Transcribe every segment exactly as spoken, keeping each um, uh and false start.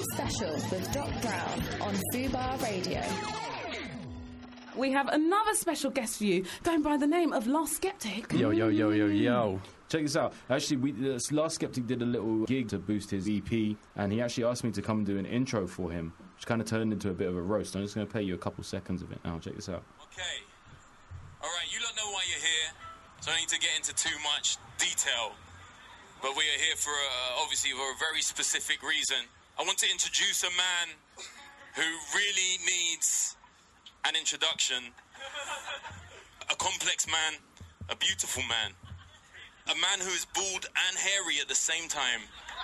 Special with Doc Brown on Fubar Radio. We have another special guest for you, going by the name of Last Skeptic. Yo, yo, yo, yo, yo. Check this out. Actually, we, uh, Last Skeptic did a little gig to boost his E P, and he actually asked me to come do an intro for him, which kind of turned into a bit of a roast. I'm just going to play you a couple seconds of it now. Check this out. Okay. All right, you don't know why you're here, so I don't need to get into too much detail. But we are here for, a, obviously, for a very specific reason. I want to introduce a man who really needs an introduction. A complex man, a beautiful man. A man who is bald and hairy at the same time.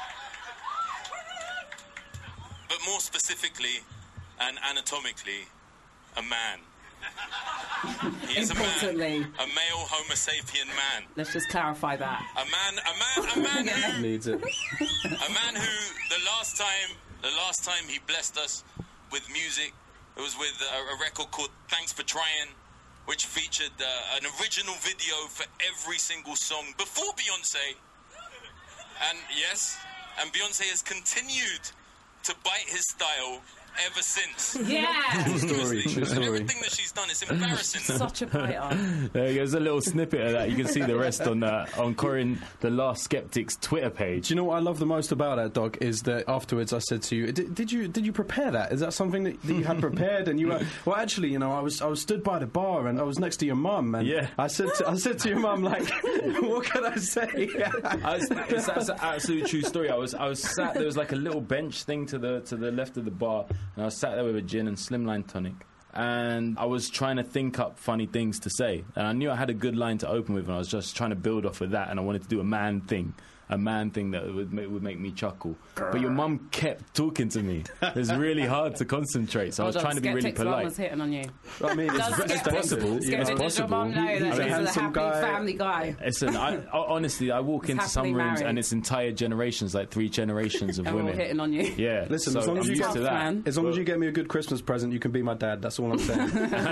But more specifically and anatomically, a man. He is a man, a male Homo sapien man. Let's just clarify that. A man, a man, a man Yeah. who Needs it. a man who the last time, the last time he blessed us with music, it was with a, a record called Thanks for Trying, which featured uh, an original video for every single song before Beyonce. And yes, and Beyonce has continued to bite his style ever since. Yeah. True story, true And story. everything that she's done is embarrassing. Such a biter. There you go. There's a little snippet of that. You can see the rest on uh, on Corin, the Last Skeptic's Twitter page. Do you know what I love the most about that, Doc, is that afterwards I said to you, did, did you did you prepare that? Is that something that, that you had prepared? And you were, well, actually, you know, I was I was stood by the bar and I was next to your mum, and Yeah. I said to, I said to your mum, like, what can I say? I was, it's, that's an absolute true story. I was I was sat there was like a little bench thing to the to the left of the bar, and I was sat there with a gin and slimline tonic, and I was trying to think up funny things to say, and I knew I had a good line to open with, and I was just trying to build off of that, and I wanted to do a man thing. A man thing that would make, would make me chuckle. But your mum kept talking to me. It was really hard to concentrate, so I was Hold on, trying to be really Skeptic's mum polite. was hitting on you. I mean, Does it's, it's Skeptic- possible. It's you know. Skeptic, does your mum know that He's a this is a handsome happy guy. family guy? Listen, I, I, honestly, I walk He's into some happily rooms married. and it's entire generations, like three generations of And we're all women. hitting on you. Yeah, Listen, so as long as I'm you used get- to that. Man. As long as you get me a good Christmas present, you can be my dad. That's all I'm saying.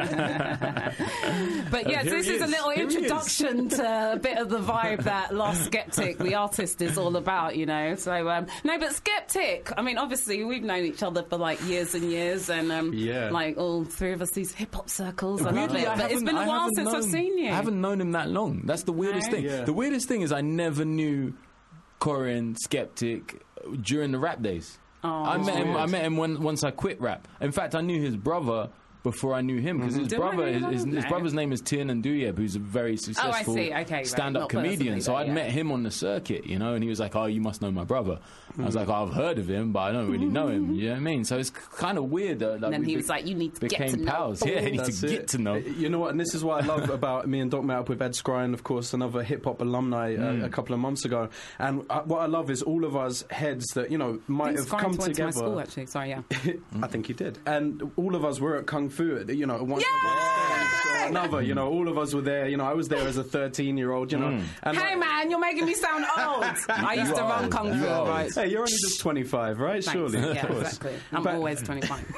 But yes, here this he is a is. little Here he is. introduction to a bit of the vibe that Last Skeptic, the artist, is all about, you know. So, um, no, but Skeptic, I mean, obviously, we've known each other for like years and years, and um, Yeah. like all three of us, these hip hop circles. I love Weirdly, it. I But it's haven't- been a I while haven't since I've known- seen you. I haven't known him that long. That's the weirdest No? thing. Yeah. The weirdest thing is I never knew Corin Skeptic during the rap days. Oh, I met him. weird. I met him when, once I quit rap. In fact, I knew his brother before I knew him, because his Do I brother, know his, that? his, his No. brother name is Tiernan Duyeb, who's a very successful see. Okay, right. stand-up Not comedian. personally, So though, I'd yeah. met him on the circuit, you know, and he was like, "Oh, you must know my brother." I was like, oh, "I've heard of him, but I don't really know him." You know what I mean? So it's kind of weird that, that And then we he be- was like, "You need to get became to know pals. Yeah, he needs That's to it. get to know. You know what? And this is what I love about me and Doc met up with Ed Skrein, of course, another hip hop alumni uh, a couple of months ago. And uh, what I love is all of us heads that you know might He's have come went to together. my school, actually. Sorry, yeah. I think he did. And all of us were at Kung Fu, you know, one Yay! or another, you know, all of us were there. You know, I was there as a thirteen-year-old, you know. And Hey, like- man, you're making me sound old. I used to are run old. Kung You Fu, are old. right? Hey, you're only just twenty-five, right? Thanks. Surely, Yeah, of course. exactly. I'm But- always twenty-five.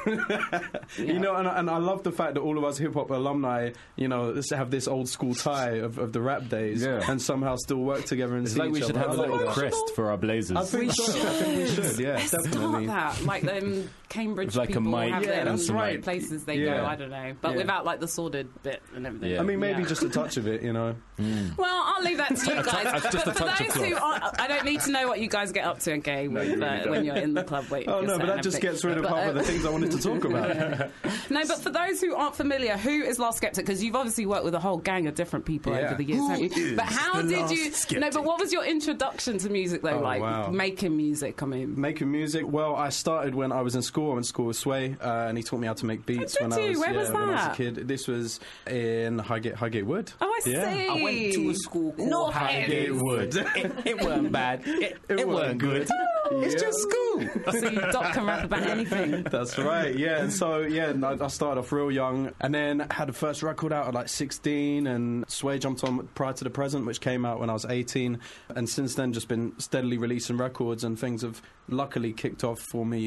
You know, and, and I love the fact that all of us hip hop alumni, you know, just have this old school tie of, of the rap days, Yeah. and somehow still work together and It's see like we each should other. have a I like little that. crest for our blazers. I think so. I think we should. Yeah, Let's definitely. start that. Like them Cambridge With like a people mic have Yeah, them that's right right. places they Yeah. go. I don't know, but Yeah. without like the sordid bit and everything. Yeah. I mean, maybe Yeah. just a touch of it, you know. Well, I'll leave that to you guys. Just a but for touch of those who cloth. aren't, I don't need to know what you guys get up to, okay, with, you really uh, don't. when you're in the club waiting. Oh for your no, set but that and just everything. gets rid of But, half uh, of the things I wanted to talk about. No, but for those who aren't familiar, who is Last Skeptic? Because you've obviously worked with a whole gang of different people Yeah. over the years, haven't you? But how the did Last you? Skeptic? No, but what was your introduction to music though? Oh, like wow. making music. I mean, Making music. Well, I started when I was in school. I went to school with Sway, uh, and he taught me how to make beats did when I you? was, Where yeah, was when I was a that? kid. This was in Highgate, Highgate Wood. oh, I Yeah. see. I went to a school called North Highgate End. Wood. It, it weren't bad. It, it, weren't good. It's Yeah. just school. So you Doc can rap about anything. That's right, yeah. And so, yeah, and I I started off real young, and then had the first record out at like sixteen, and Sway jumped on Prior to the Present, which came out when I was eighteen, and since then just been steadily releasing records, and things have luckily kicked off for me quite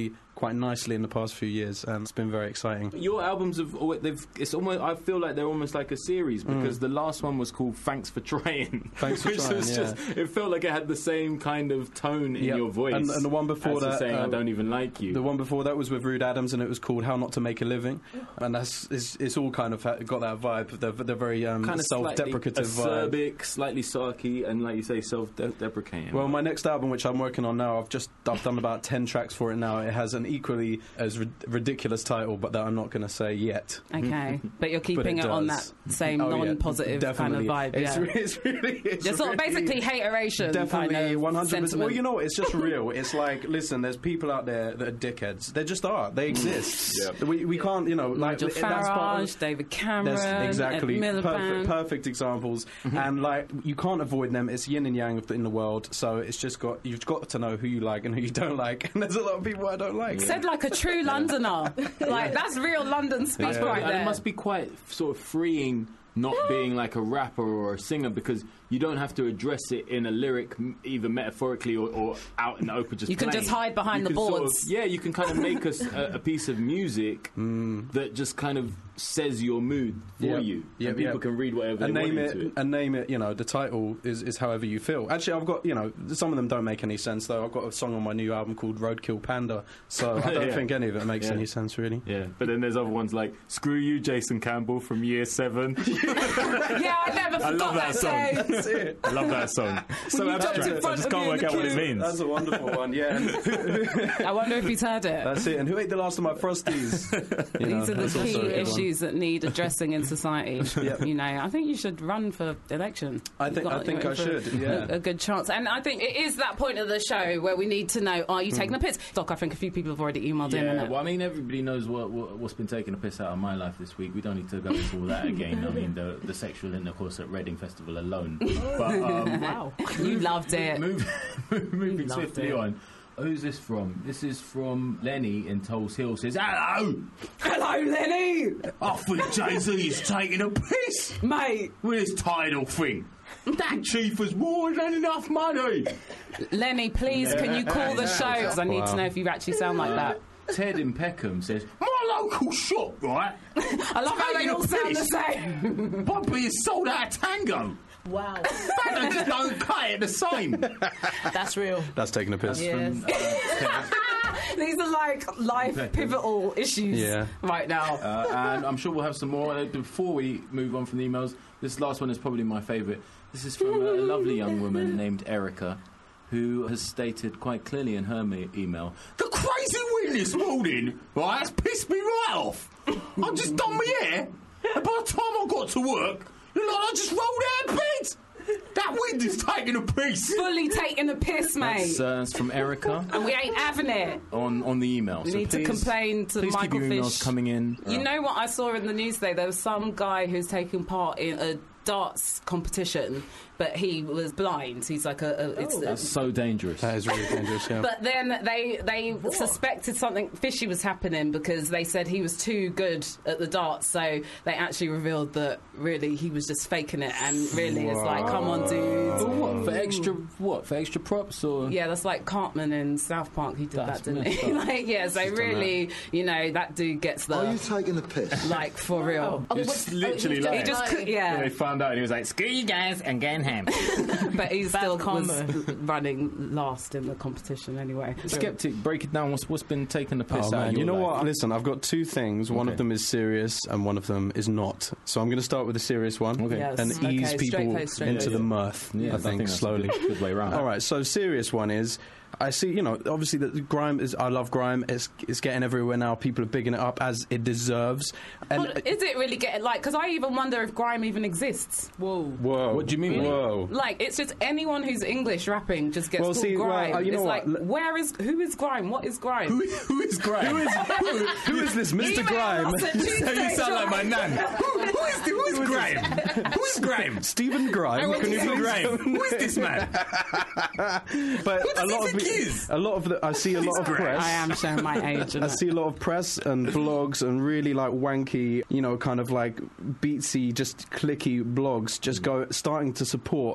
quite nicely in the past few years, and it's been very exciting. Your albums have always, they've it's almost I feel like they're almost like a series because mm. the last one was called Thanks for Trying. Thanks for which Trying. Was yeah. just, it felt like it had the same kind of tone in yep. your voice. And, and the one before as that, saying uh, I don't even like you. The one before that was with Rude Adams, and it was called How Not to Make a Living, and that's it's, it's all kind of ha- got that vibe. They're, they're very um, kind of self-deprecative vibe. Acerbic, slightly sarky, and like you say, self-deprecating. Well, my next album, which I'm working on now, I've just I've done about ten tracks for it now. It has an equally as ri- ridiculous title, but that I'm not going to say yet. Okay, but you're keeping but it, it on does. that same oh, non-positive yeah, kind of vibe. It's, yeah, re- it's really, it's just sort of really basically hateration. Definitely, kind of one hundred percent. sentiment. Well, you know what? It's just real. It's like, listen, there's people out there that are dickheads. They just are. They exist. Yep. We we can't, you know, like Nigel that's part Farage, of, David Cameron, That's exactly Ed Miliband. perfect, perfect examples, mm-hmm. and like you can't avoid them. It's yin and yang in the world, so it's just got you've got to know who you like and who you don't like. And there's a lot of people I don't like. Yeah. Said like a true Londoner, like that's real London speak yeah. right and there. It must be quite sort of freeing not being like a rapper or a singer because you don't have to address it in a lyric either metaphorically or, or out in the open. Just you can plain. just hide behind you the boards. Sort of, yeah, you can kind of make us a, a piece of music mm. that just kind of says your mood for yep. you. Yep, and people yep. can read whatever and they name want it, into it. And name it, you know, the title is, is however you feel. Actually, I've got, you know, some of them don't make any sense, though. I've got a song on my new album called Roadkill Panda, so I don't yeah. think any of it makes yeah. any sense, really. Yeah, but then there's other ones like Screw You, Jason Campbell from Year Seven. Yeah, I never forgot I love that, that song. That's it. I love that song. So abstract. I just can't work out what it means. That's a wonderful one, yeah. I wonder if he's heard it. That's it. And who ate the last of my Frosties? You know, These are the that's also key a good one. issues that need addressing in society. Yep. You know, I think you should run for election. I think I think I should. Yeah, a, a good chance. And I think it is that point of the show where we need to know: are you taking Mm. a piss? Doc, I think a few people have already emailed yeah, in. Well, I mean, everybody knows what, what what's been taking a piss out of my life this week. We don't need to go into all that again. I mean, the the sexual intercourse at Reading Festival alone. But, um, wow, you loved it. Move, moving Loved swiftly it. on. Who's this from? This is from Lenny in Tulse Hill. Says, "Hello, hello, Lenny. I think Jay-Z is taking a piss, mate, with his title thing. That chief has more than enough money." Lenny, please, can you call the show? Because I need Wow. to know if you actually sound like that. Ted in Peckham says, "My local shop, right? I love how they all sound the same. Bobby is sold out of Tango. Wow. They just don't cut it the same." That's real. That's taking a piss. Yes. These are like life pivotal issues Yeah. right now. Uh, and I'm sure we'll have some more. Uh, Before we move on from the emails, this last one is probably my favourite. This is from a lovely young woman named Erica, who has stated quite clearly in her me- email, "The crazy wind this morning, right, has pissed me right off. I just done my hair, and by the time I got to work, you know, I just rolled out of bed. That wind is taking a piss." Fully taking the piss, mate. That's, uh, that's from Erica And we ain't having it. on, on the email. We so need please, to complain to please Michael keep your emails Fish. coming in. You know what I saw in the news today? There was some guy who's taking part in a darts competition, but he was blind. He's like a... a it's, That's so dangerous. That is really dangerous. Yeah. But then they they suspected something fishy was happening because they said he was too good at the darts, so they actually revealed that really he was just faking it, and really it's like, come on, dude. For what? For extra what? For extra props or? Yeah, that's like Cartman in South Park. He did That's that, didn't messed he? up. like, yeah, so She's done really, you know, that dude gets the... Are you taking the piss? like, for real. Oh, It's what's- literally oh, like- He just, could, And yeah, they found out and he was like, "Screw you guys and get him." but he still was combo. running last in the competition anyway. Skeptic, break it down. What's what's been taking the piss Oh out man, of your you know life? what? Listen, I've got two things. One Okay. of them is serious, and one of them is not. So I'm going to start with the serious one, Okay. Yes. and Okay, ease straight people face, straight into face. the mirth. Yeah, I think, that's slowly. a good, good way around. All right. So serious one is. I see, you know, obviously the grime is. I love grime. It's it's getting everywhere now. People are bigging it up as it deserves. And But is it really getting like? Because I even wonder if grime even exists. Whoa. whoa, What do you mean? Whoa. Like, it's just anyone who's English rapping just gets Well, called see, well, grime. uh, you know it's what? like, L- where is who is grime? What is grime? Who, who is Grime? Who is, Who is this, Mister Email Grime? us at Tuesday You sound like my nan. Who, who is who is Grime? Who is Grime? Stephen Grime. Can you please- Grime? Who is this man? But Who a does lot he of think it- he is? a lot of the, I see a lot of press. I am showing my age. I see a lot of press and blogs and really like wanky, you know, kind of like beatsy, just clicky blogs just go starting to support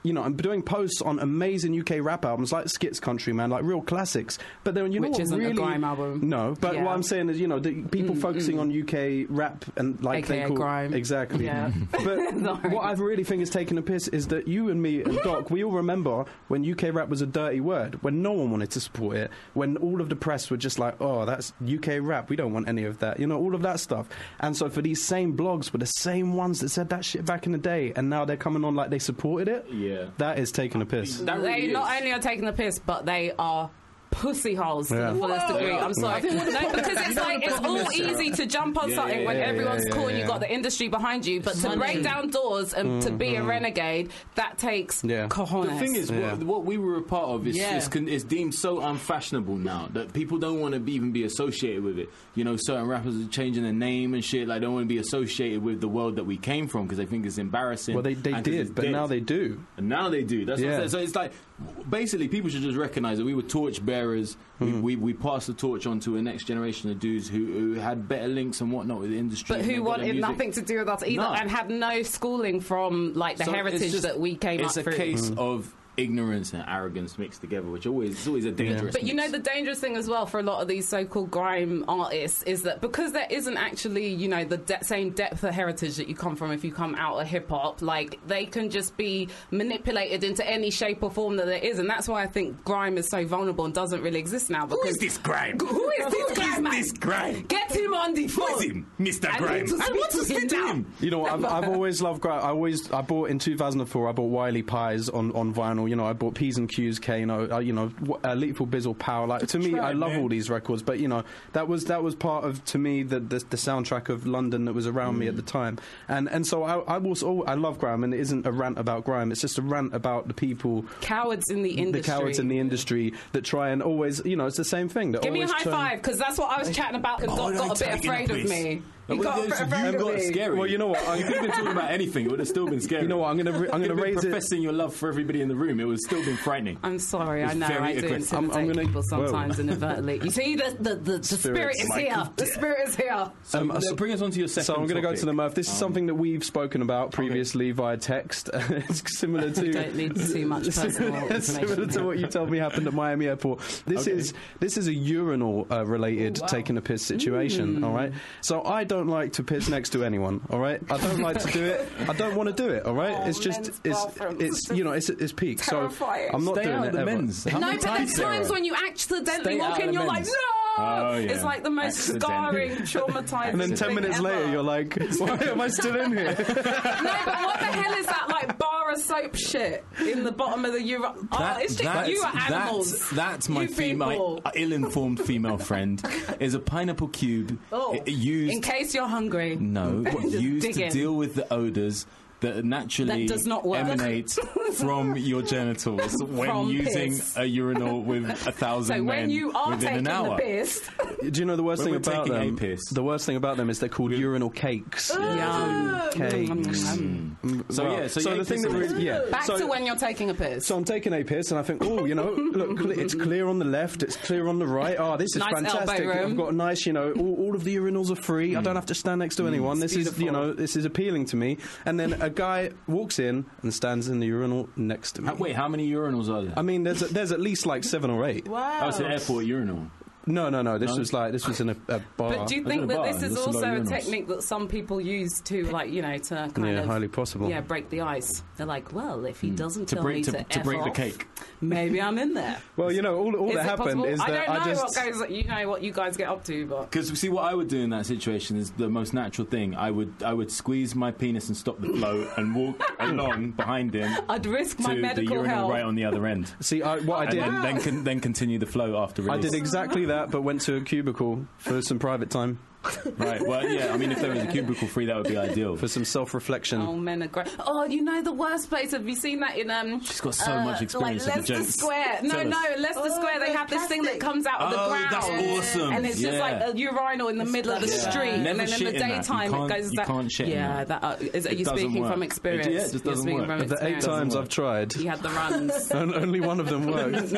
you know, I'm doing posts on amazing U K rap albums like Skits Country, man, like real classics. But then you know Which what isn't really a grime album. No, but Yeah. what I'm saying is, you know, the people Mm, focusing mm. on U K rap and like A K A they call grime. exactly. Yeah. But Sorry. what I really think is taking a piss is that you and me and Doc, we all remember when U K rap was a dirty word, when no one wanted to support it, when all of the press were just like, oh, that's U K rap, we don't want any of that, you know, all of that stuff. And so for these same blogs were the same ones that said that shit back in the day, and now they're coming on like they supported it. Yeah. That is taking a piss. That They really not is. only are taking the piss, but they are pussy holes to Yeah. the fullest Whoa. degree. I'm sorry. No, because it's like it's all easy to jump on Yeah, something yeah, when yeah, everyone's yeah, cool and yeah. you've got the industry behind you. But to Money. break down doors and to be a renegade, that takes Yeah. cojones. The thing is, Yeah. what, what we were a part of is, Yeah. is, con- is deemed so unfashionable now that people don't want to be, even be associated with it. You know, certain rappers are changing their name and shit. Like, don't want to be associated with the world that we came from because they think it's embarrassing. Well, they, they and 'cause it's did, but dead. now they do. And now they do. That's Yeah. what I'm saying. So it's like, basically, people should just recognise that we were torch bearers. Hmm. We, we we passed the torch on to a next generation of dudes who, who had better links and whatnot with the industry. But and who they've got their wanted music. nothing to do with us either No. and had no schooling from like the So it's heritage just- that we came It's up a through. case of ignorance and arrogance mixed together, which always it's always a dangerous. But you know, mix. the dangerous thing as well for a lot of these so-called grime artists is that because there isn't actually, you know, the de- same depth of heritage that you come from if you come out of hip-hop, like, they can just be manipulated into any shape or form that there is. And that's why I think grime is so vulnerable and doesn't really exist now. Because Who is this grime? Who is this grime, man? this grime? Get him on the phone. Who is him, Mister I Grime? need to I speak want to to speak him to now. him. You know, I've, I've always loved grime. I always, I bought in two thousand four. I bought Wiley Pies on, on vinyl. You know, I bought P's and Q's, Kano. Uh, you know, uh, Lethal Bizzle, Power. Like to me, Try I it, love man. all these records. But you know, that was that was part of to me the the, the soundtrack of London that was around me at the time. And and so I, I was all, I love grime, and it isn't a rant about grime. It's just a rant about the people, Cowards in the industry. the cowards in the industry that try and always, you know, it's the same thing. That Give me a always high turn- five, because that's what I was chatting about, and Oh, Doc they're got a bit taking afraid a of piss. me. He Well, got a yeah, bit so afraid you of got me. scary. Well, you know what? You I'm, could have been talking about anything. It would have still been scary. you know what? I'm gonna re- I'm You gonna could have been raise it. professing your love for everybody in the room. It would have still been frightening. I'm sorry, I It's know very I do aggressive. intimidate I'm- I'm gonna- people sometimes whoa. inadvertently. You see, the the, the, the spirit is Michael here. The spirit is here. So Um, so bring us on to your second So I'm going to go topic. to the Murph. This is something that we've spoken about previously via text. It's similar to Don't need too much personal information. similar to what you told me happened at Miami Airport. This Okay. is this is a urinal uh, related Oh, wow. taking a piss situation. All right. So I don't like to piss next to anyone. All right. I don't like to do it. I don't want to do it. All right. Oh, it's just men's it's bathrooms. it's you know it's it's peak. Terrifying. So I'm not Stay doing out it of the ever. men's. How No, many but there's times, times Sarah? when you accidentally Stay walk out in, of you're the like, men's. no! Oh, yeah. It's like the most Accident. scarring, traumatizing And then ten thing minutes ever. later, you're like, why am I still in here? No, but what the hell is that, like, bar of soap shit in the bottom of the Euro... Oh, it's just you are animals. That's, that's my You female, people. uh, ill-informed female friend. Is a pineapple cube Oh, i- used? in case you're hungry. no, Just used dig to in. deal with the odours that naturally That does not work. emanate from your genitals when From using piss. a urinal with a thousand So men when you are within taking an hour. the piss... Do you know the worst When thing we're about taking them? a piss. The worst thing about them is they're called urinal cakes. Yum. Cakes. So, Well, yeah, so so you're the thing that pissing really, yeah. Back so, to when you're taking a piss. so I'm taking a piss and I think, oh, you know, look, cle- it's clear on the left, it's clear on the right. Oh, this is Nice fantastic. elbow room. I've got a nice, you know, all, all of the urinals are free. I don't have to stand next to anyone. This is, you beautiful. know, this is appealing to me. And then a guy walks in and stands in the urinal next to me. How- Wait, how many urinals are there? I mean, there's there's at least like seven or eight. Wow. Oh, it's an airport urinal. No, no, no. This No? was like this was in a, a bar. But do you I think don't that know this about is it. There's a lot also of a urinals. technique that some people use to, like, you know, to kind yeah, of... highly possible. Yeah, break the ice. They're like, well, if he doesn't To tell break me to, to, to F break the off, cake. maybe I'm in there. Well, you know, all, all Is that it happened possible? is I that don't know I just. what goes. You know what you guys get up to, but Because see, what I would do in that situation is the most natural thing. I would I would squeeze my penis and stop the flow and walk along behind him I'd risk my to the medical urinal health. right on the other end. See, I, what I And did. then then, con- then continue the flow after I release. did exactly that, but went to a cubicle for some private time, Right. Well, yeah. I mean, if there was a cubicle free, that would be ideal. for some self-reflection. Oh, men are great. Oh, you know the worst place. Have you seen that in um? She's got so uh, much experience like with the Leicester jokes. Square. No, Tell no, us. Leicester Square. They have this thing that comes out of the Oh, ground. that's awesome. And it's just Yeah. like a urinal in the middle of the Yeah. street, Never and then in shit the in that. You daytime can't- it goes. you that, can't shit in yeah, that. that. Uh, is, are It you doesn't speaking work. from It- experience? yeah, it just You're doesn't speaking work. from Of the eight experience. times work. I've tried, You had the runs. and only one of them worked. What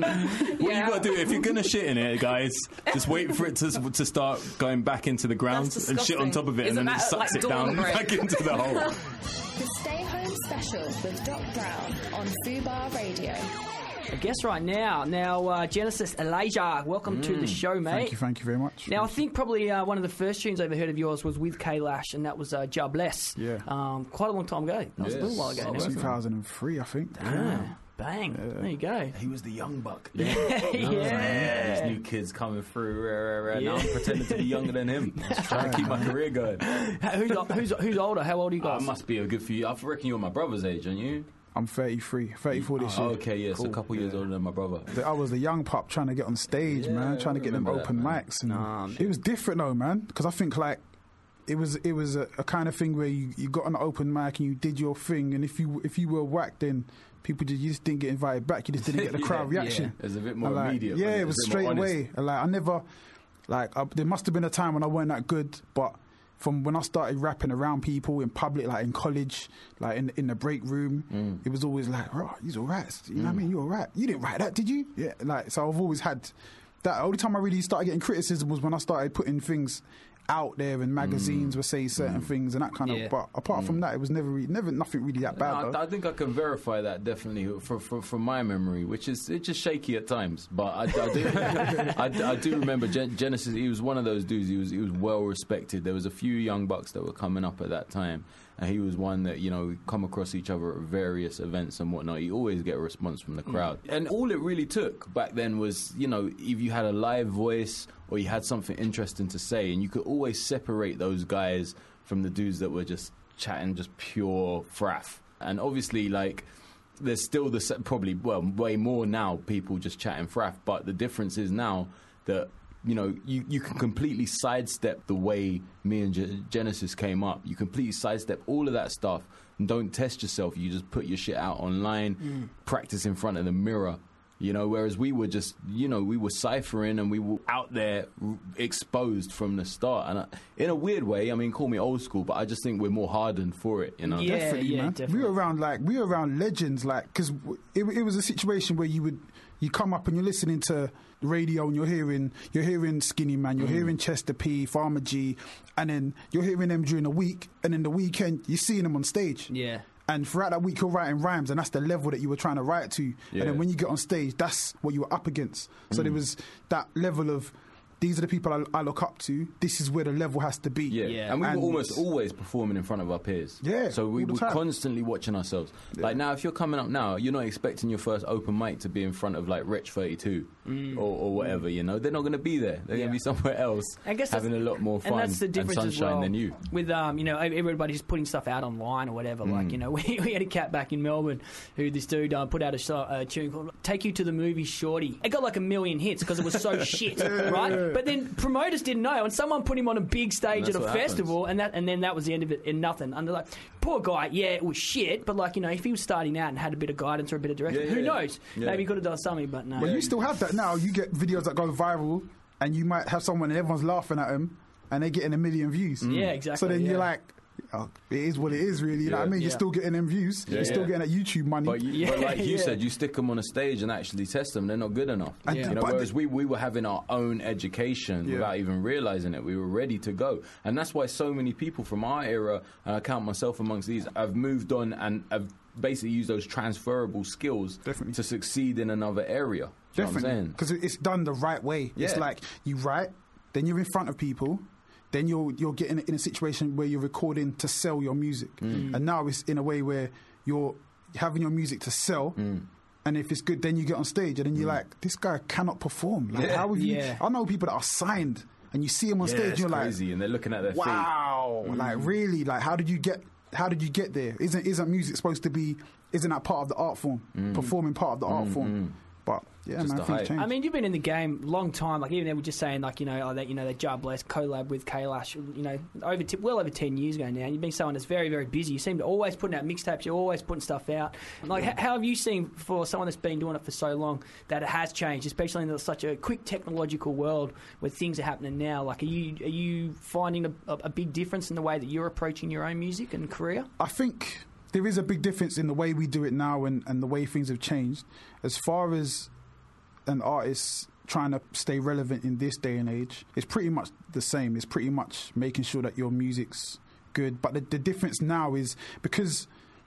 you got to do if you're gonna shit in it, guys? Just wait for it to to start going back into the ground That's and shit on disgusting. top of it, Isn't and then it that sucks like it down dawn break? back into the hole. The Stay Home Special with Doc Brown on Fubar Radio. A guest right now. Now, uh, Genesis Elijah, welcome mm. to the show, mate. Thank you, thank you very much. Now, I think probably uh, one of the first tunes I ever heard of yours was with Kailash, and that was uh, Ja Bless. Yeah. Um, quite a long time ago. That was yes. a little while ago. two thousand three, I think. Damn. Bang. Yeah. There you go. He was the young buck. Yeah. yeah. These new kids coming through. Rah, rah, rah. Yeah. Now I'm pretending to be younger than him. I'm just trying to keep my career going. who's, who's, who's older? How old are you guys? I must be a good few. I reckon you're my brother's age, aren't you? I'm thirty-three, thirty-four this oh, year. Okay, yes, cool. A couple years yeah. older than my brother. I was the young pup trying to get on stage, yeah, man, trying to get them open that, mics. And nah, it was different though, man, because I think like it was it was a, a kind of thing where you, you got on an open mic and you did your thing, and if you if you were whacked, then people just, you just didn't get invited back. You just didn't get the crowd yeah, reaction. Yeah. It was a bit more like, immediate. Yeah, it was straight away. And like I never, like I, there must have been a time when I weren't that good, but from when I started rapping around people in public, like in college, like in in the break room, mm. it was always like, "Oh, you're all right." You know mm. what I mean? You're all right. You didn't write that, did you? Yeah. Like, so I've always had that. The only time I really started getting criticism was when I started putting things out there in magazines mm. were say certain mm. things and that kind yeah. of. But apart mm. from that, it was never, really, never nothing really that bad. No, I, I think I can verify that definitely from from, from my memory, which is it's just shaky at times. But I, I do, I, I do remember Gen- Genesis. He was one of those dudes. He was he was well respected. There was a few young bucks that were coming up at that time, and he was one that, you know, we come across each other at various events and whatnot. He always get a response from the crowd, mm. and all it really took back then was, you know, if you had a live voice or you had something interesting to say, and you could always separate those guys from the dudes that were just chatting just pure fraff. And obviously, like, there's still the probably, well, way more now people just chatting fraff, but the difference is now that, you know, you, you can completely sidestep the way me and G- Genesis came up. You completely sidestep all of that stuff and don't test yourself. You just put your shit out online, mm. practice in front of the mirror. You know, whereas we were just, you know, we were ciphering and we were out there r- exposed from the start. And I, in a weird way, I mean, call me old school, but I just think we're more hardened for it, you know? Yeah, definitely, yeah, man. Definitely. We were around, like, we were around legends, like, because it, it was a situation where you would, you come up and you're listening to the radio and you're hearing, you're hearing Skinny Man, you're mm. hearing Chester P, Farmer G, and then you're hearing them during the week, and then the weekend, you're seeing them on stage. Yeah. And throughout that week, you're writing rhymes, and that's the level that you were trying to write to. Yeah. And then when you get on stage, that's what you were up against. So mm. there was that level of, these are the people I, I look up to. This is where the level has to be. Yeah, yeah. and we and were almost always performing in front of our peers. Yeah, so we were time. constantly watching ourselves. Yeah. Like now, if you're coming up now, you're not expecting your first open mic to be in front of like Rich thirty-two mm. or, or whatever. You know, they're not going to be there. They're yeah. going to be somewhere else, I guess having a lot more fun and, that's the difference and sunshine as well than you. With um, you know, everybody just putting stuff out online or whatever. Mm. Like, you know, we, we had a cat back in Melbourne who this dude uh, put out a, a tune called "Take You to the Movie, Shorty." It got like a million hits because it was so shit, right? But then promoters didn't know, and someone put him on a big stage at a festival, and that, and then that was the end of it, and nothing. And they're like, poor guy, yeah, it was shit, but like, you know, if he was starting out and had a bit of guidance or a bit of direction, yeah, who yeah. knows? Yeah. Maybe he could have done something, but no. Well, you still have that now. You get videos that go viral, and you might have someone and everyone's laughing at them, and they're getting a million views. Mm. Yeah, exactly. So then yeah. you're like, oh, it is what it is, really. You yeah. know what I mean? Yeah. You're still getting them views. Yeah, you're still yeah. getting that YouTube money. But, you, Yeah, but like you yeah. said, you stick them on a stage and actually test them, they're not good enough. And Yeah. You know, but whereas the- we, we were having our own education Yeah. without even realising it. We were ready to go. And that's why so many people from our era, and I count myself amongst these, have moved on and have basically used those transferable skills Definitely. to succeed in another area. Do you know what I'm Definitely. saying? Because it's done the right way. It's Yeah. like you write, then you're in front of people, then you're you're getting in a situation where you're recording to sell your music. Mm. And now it's in a way where you're having your music to sell. Mm. And if it's good, then you get on stage, and then you're like, this guy cannot perform. Like, Yeah. how have you? Yeah. I know people that are signed, and you see them on Yeah, stage, it's and you're crazy, like, and they're looking at their feet. wow, like really, like how did you get? How did you get there? Isn't isn't music supposed to be? Isn't that part of the art form? Performing part of the art form. But yeah, Just man, the things hype. change. I mean, you've been in the game a long time. Like, even they were just saying, like, you know, oh, that, you know, that Ja Bless collab with Kailash, you know, over t- well over ten years ago now. And you've been someone that's very, very busy. You seem to always putting out mixtapes. You're always putting stuff out. Like, h- how have you seen for someone that's been doing it for so long that it has changed, especially in such a quick technological world where things are happening now? Like, are you are you finding a, a big difference in the way that you're approaching your own music and career? I think there is a big difference in the way we do it now and, and the way things have changed. As far as an artist trying to stay relevant in this day and age, it's pretty much the same. It's pretty much making sure that your music's good. But the, the difference now is because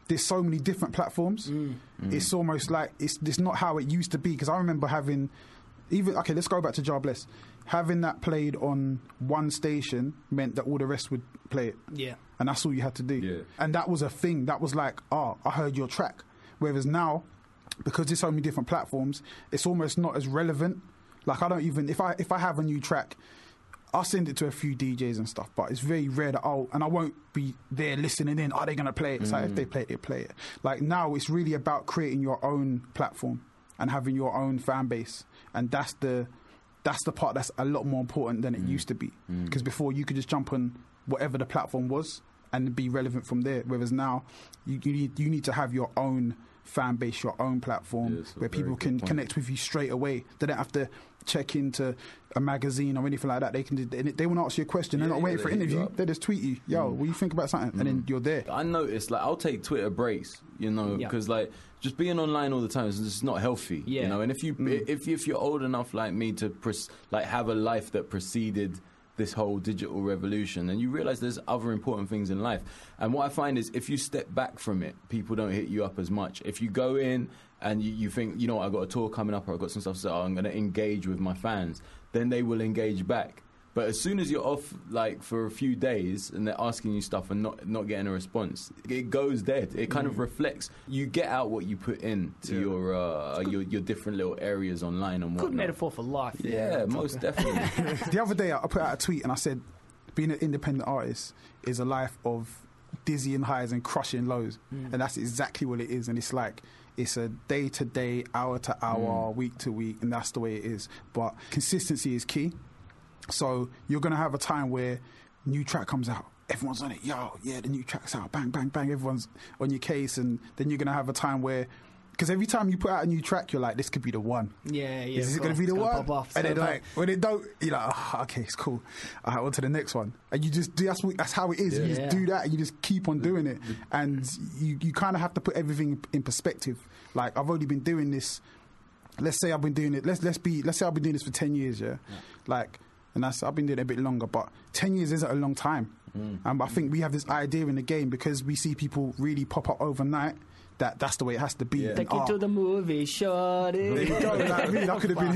there's so many different platforms. Mm. Mm. It's almost like it's it's not how it used to be. Because I remember having even okay, let's go back to Jar Bless. Having that played on one station meant that all the rest would play it. Yeah. And that's all you had to do. Yeah. And that was a thing. That was like, oh, I heard your track. Whereas now, because there's so many different platforms, it's almost not as relevant. Like I don't even if I if I have a new track, I'll send it to a few D Js and stuff, but it's very rare that I'll and I won't be there listening in. Are they gonna play it? It's mm. like if they play it, they play it. Like now, it's really about creating your own platform and having your own fan base, and that's the that's the part that's a lot more important than it mm. used to be. Because mm. before you could just jump on whatever the platform was and be relevant from there. Whereas now, you, you need you need to have your own fan base, your own platform yes, where people can point. connect with you straight away. They don't have to check into a magazine or anything like that. They can they, they want to ask you a question. They're yeah, not waiting yeah, for an interview. They just tweet you, yo, mm. what do you think about something? Mm. And then you're there. I noticed, like, I'll take Twitter breaks, you know, because yeah. like just being online all the time is just not healthy, yeah. you know. And if you mm. if if you're old enough like me to pres- like have a life that preceded this whole digital revolution, and you realize there's other important things in life. And what I find is if you step back from it, people don't hit you up as much. If you go in and you, you think, you know what, I've got a tour coming up or I've got some stuff, so I'm going to engage with my fans, then they will engage back. But as soon as you're off, like, for a few days and they're asking you stuff and not not getting a response, it goes dead. It kind mm. of reflects. You get out what you put in to yeah. your, uh, your your different little areas online and whatnot. Good metaphor for life. Yeah, yeah most definitely. The other day, I put out a tweet and I said, being an independent artist is a life of dizzying highs and crushing lows. Mm. And that's exactly what it is. And it's like, it's a day-to-day, hour-to-hour, mm. week-to-week, and that's the way it is. But consistency is key. So you're going to have a time where new track comes out, everyone's on it, yo, yeah, the new track's out, bang, bang, bang, everyone's on your case, and then you're going to have a time where, because every time you put out a new track, you're like, this could be the one. Yeah, yeah. Is this going to be the one? Off, and then like, when it don't, you're like, oh, okay, it's cool. All right, on to the next one. And you just do, that's, what, that's how it is. Yeah. You just yeah. do that and you just keep on doing it. And you, you kind of have to put everything in perspective. Like, I've only been doing this, let's say I've been doing it, let's, let's be, let's say I've been doing this for ten years, yeah? yeah. Like, and that's, I've been doing it a bit longer, but ten years isn't a long time. Mm. And I think we have this idea in the game because we see people really pop up overnight that that's the way it has to be. Yeah. Take you to the movie, shorty. There you go. Like, really, that could have been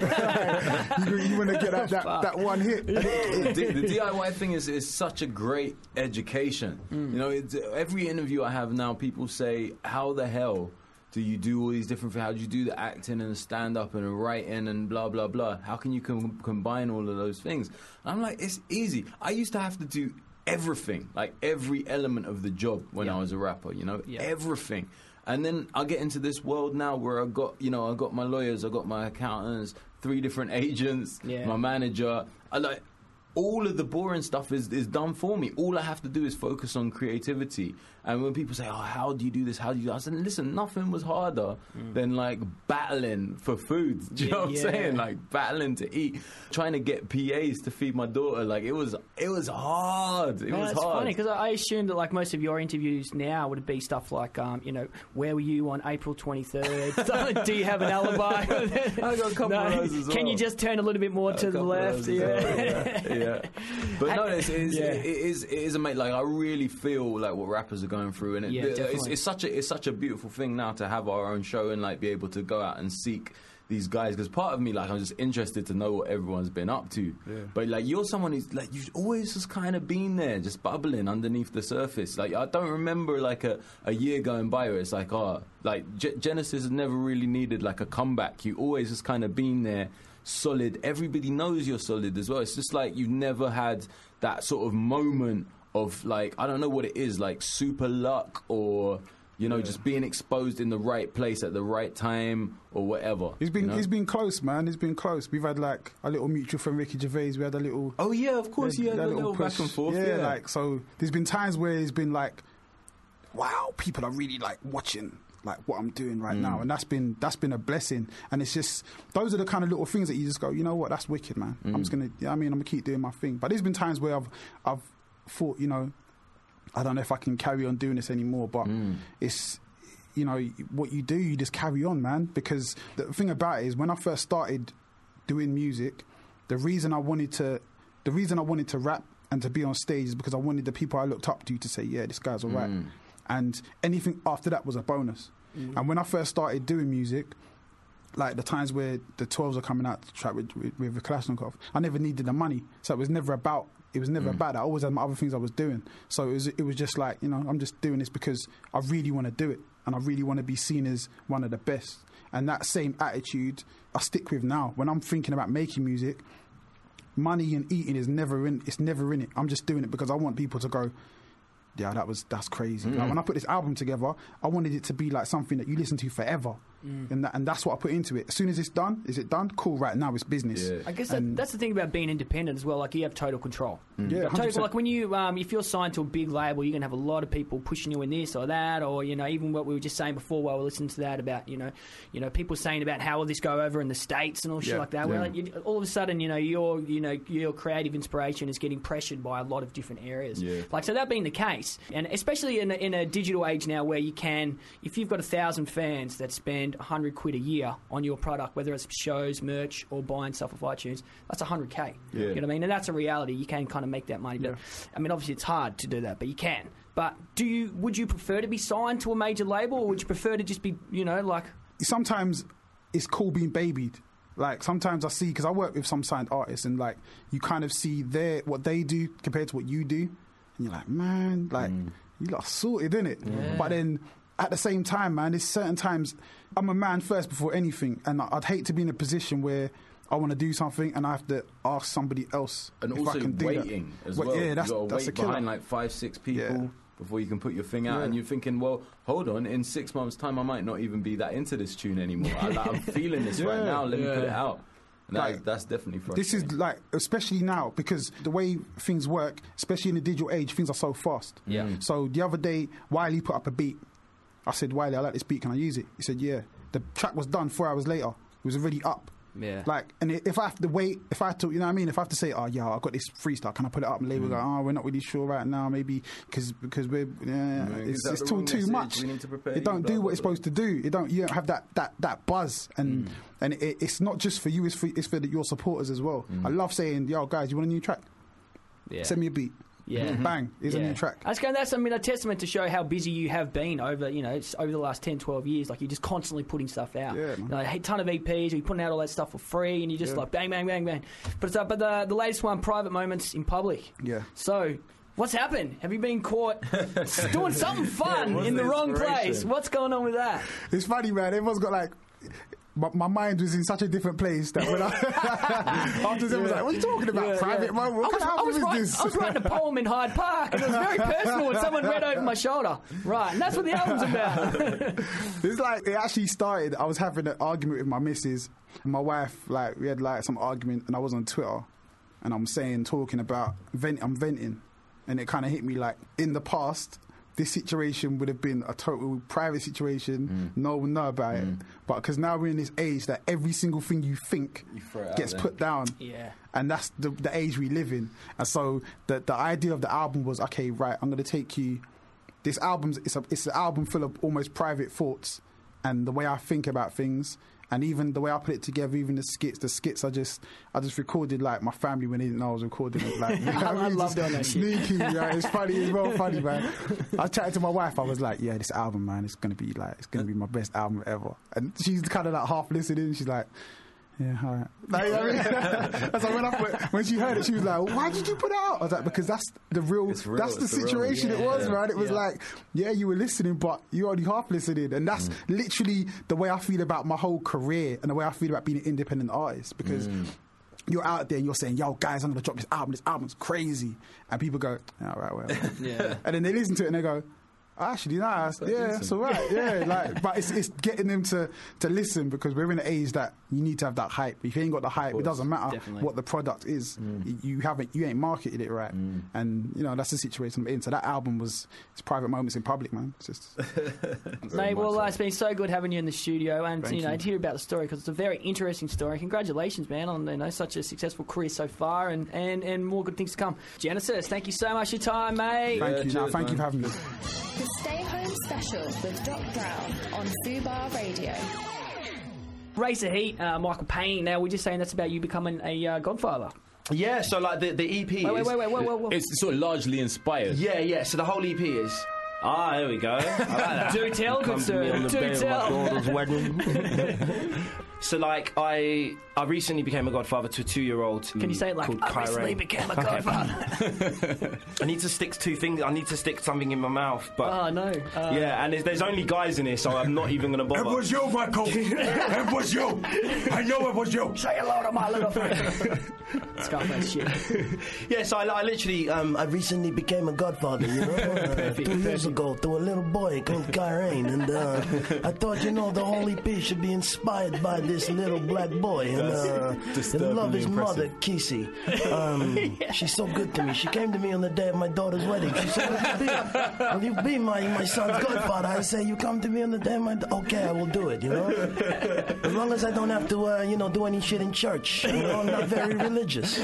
him. you you want to get that, that, that one hit. the, the D I Y thing is, is such a great education. Mm. You know, it's, every interview I have now, people say, how the hell do you do all these different things? How do you do the acting and the stand-up and the writing and blah, blah, blah? How can you com- combine all of those things? And I'm like, it's easy. I used to have to do everything, like every element of the job when yeah. I was a rapper, you know, yeah. everything. And then I get into this world now where I got, you know, I got my lawyers, I got my accountants, three different agents, yeah. my manager. I like... all of the boring stuff is, is done for me. All I have to do is focus on creativity. And when people say, oh, how do you do this? How do you do that? I said, listen, nothing was harder mm. than, like, battling for food. Do you yeah, know what I'm yeah. saying? Like, battling to eat. Trying to get P As to feed my daughter. Like, it was it was hard. It no, was it's hard. funny, because I assumed that, like, most of your interviews now would be stuff like, um, you know, where were you on April twenty-third? Do you have an alibi? I got a couple no, of those as well. Can you just turn a little bit more to the left? Yeah. Well, yeah. yeah. But and, no, it's, it's, yeah. it, is, it is amazing. Like, I really feel like what rappers are going through. And it, yeah, it, it's, it's, such a, it's such a beautiful thing now to have our own show and, like, be able to go out and seek these guys, because part of me, like, I'm just interested to know what everyone's been up to. Yeah. But, like, you're someone who's, like, you've always just kind of been there, just bubbling underneath the surface. Like, I don't remember, like, a, a year going by where it's like, oh, like, G- Genesis has never really needed, like, a comeback. You always just kind of been there, solid. Everybody knows you're solid as well. It's just like you've never had that sort of moment of, like, I don't know what it is, like super luck or... You know, yeah. just being exposed in the right place at the right time or whatever. He's been you know? he's been close, man. He's been close. We've had, like, a little mutual friend, Ricky Gervais. We had a little... Oh, yeah, of course. We had, had a little, little back and forth. Yeah, yeah, like, so there's been times where he's been like, wow, people are really, like, watching, like, what I'm doing right mm. now. And that's been that's been a blessing. And it's just, those are the kind of little things that you just go, you know what, that's wicked, man. Mm. I'm just going to, you know I mean, I'm going to keep doing my thing. But there's been times where I've I've thought, you know, I don't know if I can carry on doing this anymore, but mm. it's... You know, what you do, you just carry on, man. Because the thing about it is, when I first started doing music, the reason I wanted to, the reason I wanted to rap and to be on stage is because I wanted the people I looked up to to say, yeah, this guy's all right. Mm. and anything after that was a bonus. Mm. And when I first started doing music, like the times where the twelves are coming out to track with, with, with the Kalashnikov, I never needed the money, so it was never about. It was never mm. about that. I always had my other things I was doing. So it was, it was just like, you know, I'm just doing this because I really want to do it. And I really want to be seen as one of the best. And that same attitude I stick with now. When I'm thinking about making music, money and eating is never in, it's never in it. I'm just doing it because I want people to go, yeah, that was, that's crazy. Mm. Like when I put this album together, I wanted it to be like something that you listen to forever. Mm. And, that, and that's what I put into it. As soon as it's done, is it done? Cool, right, now it's business. Yeah. I guess that, that's the thing about being independent as well. Like, you have total control. Mm. Yeah, total, like when you, um, if you're signed to a big label, you're going to have a lot of people pushing you in this or that, or, you know, even what we were just saying before while we were listening to that about, you know, you know, people saying about how will this go over in the States and all shit yeah. like that. Yeah. Well, like, you, all of a sudden, you know, your, you know, your creative inspiration is getting pressured by a lot of different areas. Yeah. Like, so that being the case, and especially in a, in a digital age now where you can, if you've got a thousand fans that spend a hundred quid a year on your product, whether it's shows, merch, or buying stuff off iTunes, that's one hundred K. Yeah. You know what I mean? And that's a reality. You can kind of make that money. But, Yeah. I mean, obviously it's hard to do that, but you can. But do you? Would you prefer to be signed to a major label, or would you prefer to just be, you know, like... Sometimes it's cool being babied. Like, sometimes I see, because I work with some signed artists, and, like, you kind of see their what they do compared to what you do, and you're like, man, like, mm. you lot sorted, innit? Yeah. But then... At the same time, man, there's certain times I'm a man first before anything, and I'd hate to be in a position where I want to do something and I have to ask somebody else and if also I can do waiting that. as Wait, well. Yeah, that's, you got to that's wait a killer. behind like five, six people Yeah. before you can put your thing out, Yeah. and you're thinking, well, hold on, in six months' time, I might not even be that into this tune anymore. I, like, I'm feeling this right Yeah. now. Let Yeah. me put it out. And that Like, is, that's definitely frustrating. This is like, especially now, because the way things work, especially in the digital age, things are so fast. Yeah. Mm. So the other day, Wiley put up a beat. I said, Wiley, I like this beat, can I use it? He said, yeah. The track was done four hours later. It was already up. Yeah. Like, and if I have to wait, if I have to, you know what I mean? If I have to say, oh, yeah, I've got this freestyle, can I put it up? And label Mm. go, oh, we're not really sure right now, maybe, because because we're, yeah, Is it's, that it's the too, wrong too message? much. We need to prepare It you, don't blah, do blah, what it's blah. supposed to do. It don't, you don't have that, that, that buzz. And Mm. and it, it's not just for you, it's for, it's for the, your supporters as well. Mm. I love saying, yo, guys, you want a new track? Yeah. Send me a beat. Yeah. Bang, here's Yeah. a new track. That's, going, that's I mean, a testament to show how busy you have been over, you know, it's over the last ten, twelve years. Like, you're just constantly putting stuff out. Yeah, man. You know, a ton of E Ps, or you're putting out all that stuff for free, and you're just Yeah. like, bang, bang, bang, bang. But, it's, uh, but the, the latest one, Private Moments in Public. Yeah. So, what's happened? Have you been caught doing something fun what's in the the wrong inspiration? place? What's going on with that? It's funny, man. Everyone's got like. My, my mind was in such a different place that when I after everyone was like, "What are you talking about? Yeah, Private yeah. moment? What I was, kind of I, was album write, is this?" I was writing a poem in Hyde Park, and it was very personal, and someone read over my shoulder. Right, and that's what the album's about. It's like it actually started. I was having an argument with my missus and my wife. Like we had like some argument, and I was on Twitter, and I'm saying talking about vent. I'm venting, and it kind of hit me like in the past. This situation would have been a total private situation. Mm. No one would know about Mm. it. But because now we're in this age that every single thing you think You throw it out gets there. put down. Yeah. And that's the, the age we live in. And so the the idea of the album was, okay, right, I'm going to take you... This album's it's, a, it's an album full of almost private thoughts and the way I think about things. And even the way I put it together, even the skits, the skits I just I just recorded like my family when they didn't know I was recording it. Like, you know what I mean? love Just doing that shit. sneaky, yeah, it's funny, it's well funny, man. I chatted to my wife, I was like, yeah, this album, man, it's gonna be like it's gonna be my best album ever. And she's kind of like half listening, she's like, yeah, all right. Like, you know what I mean? That's like when, I put, when she heard it, she was like, why did you put it out? I was like, because that's the real, It's real, that's the it's the real- situation it was, yeah, man. It was yeah. like, yeah, you were listening, but you only half listening. And that's literally the way I feel about my whole career and the way I feel about being an independent artist. Because you're out there and you're saying, yo, guys, I'm going to drop this album. This album's crazy. And people go, all right, well. Yeah. And then they listen to it and they go, actually, nah, it's- yeah, it's all right, yeah. Like, but it's it's getting them to, to listen because we're in an age that you need to have that hype. If you ain't got the hype, it doesn't matter Definitely. what the product is. You, you haven't, you ain't marketed it right, and you know that's the situation I'm in. So that album was it's private moments in public, man. It's just Mate, well, uh, it's been so good having you in the studio and Thank you know you. to hear about the story because it's a very interesting story. Congratulations, man, on you know such a successful career so far and, and, and more good things to come. Genesis, thank you so much for your time, mate. Yeah, thank you. Now, cheers, thank you man. for having me. The Stay Home Special with Doc Brown on Fubar Radio. Race of Heat, uh, Michael Payne. Now we're just saying that's about you becoming a uh, Godfather. Yeah, so like the, the E P Wait, wait, is... wait, wait, wait, wait, wait. It's sort of largely inspired. Yeah, yeah, so the whole E P is... Ah, there we go. I like that. Do tell, good Come to me sir. on the Do day of tell. my daughter's wedding. So, like, I I recently became a godfather to a two-year-old. Can you say it like, called I recently Kyrain. became a Okay. godfather? I need to stick two things. I need to stick something in my mouth, but Oh, no. Uh, yeah, and there's, there's only guys in here, so I'm not even going to bother. It was you, Michael. It was you. I know it was you. Say hello to my little friend. Scarface shit. Yeah, so I, I literally, um, I recently became a godfather, you know, uh, two years ago to a little boy called Kyrain, and uh, I thought, you know, the whole E P should be inspired by this little black boy, and uh, and love his mother, Kissy. Um, she's so good to me. She came to me on the day of my daughter's wedding. She said, will you be, will you be my, my son's godfather? I say, you come to me on the day of my... Okay, I will do it, you know? As long as I don't have to, uh, you know, do any shit in church. You know, I'm not very religious.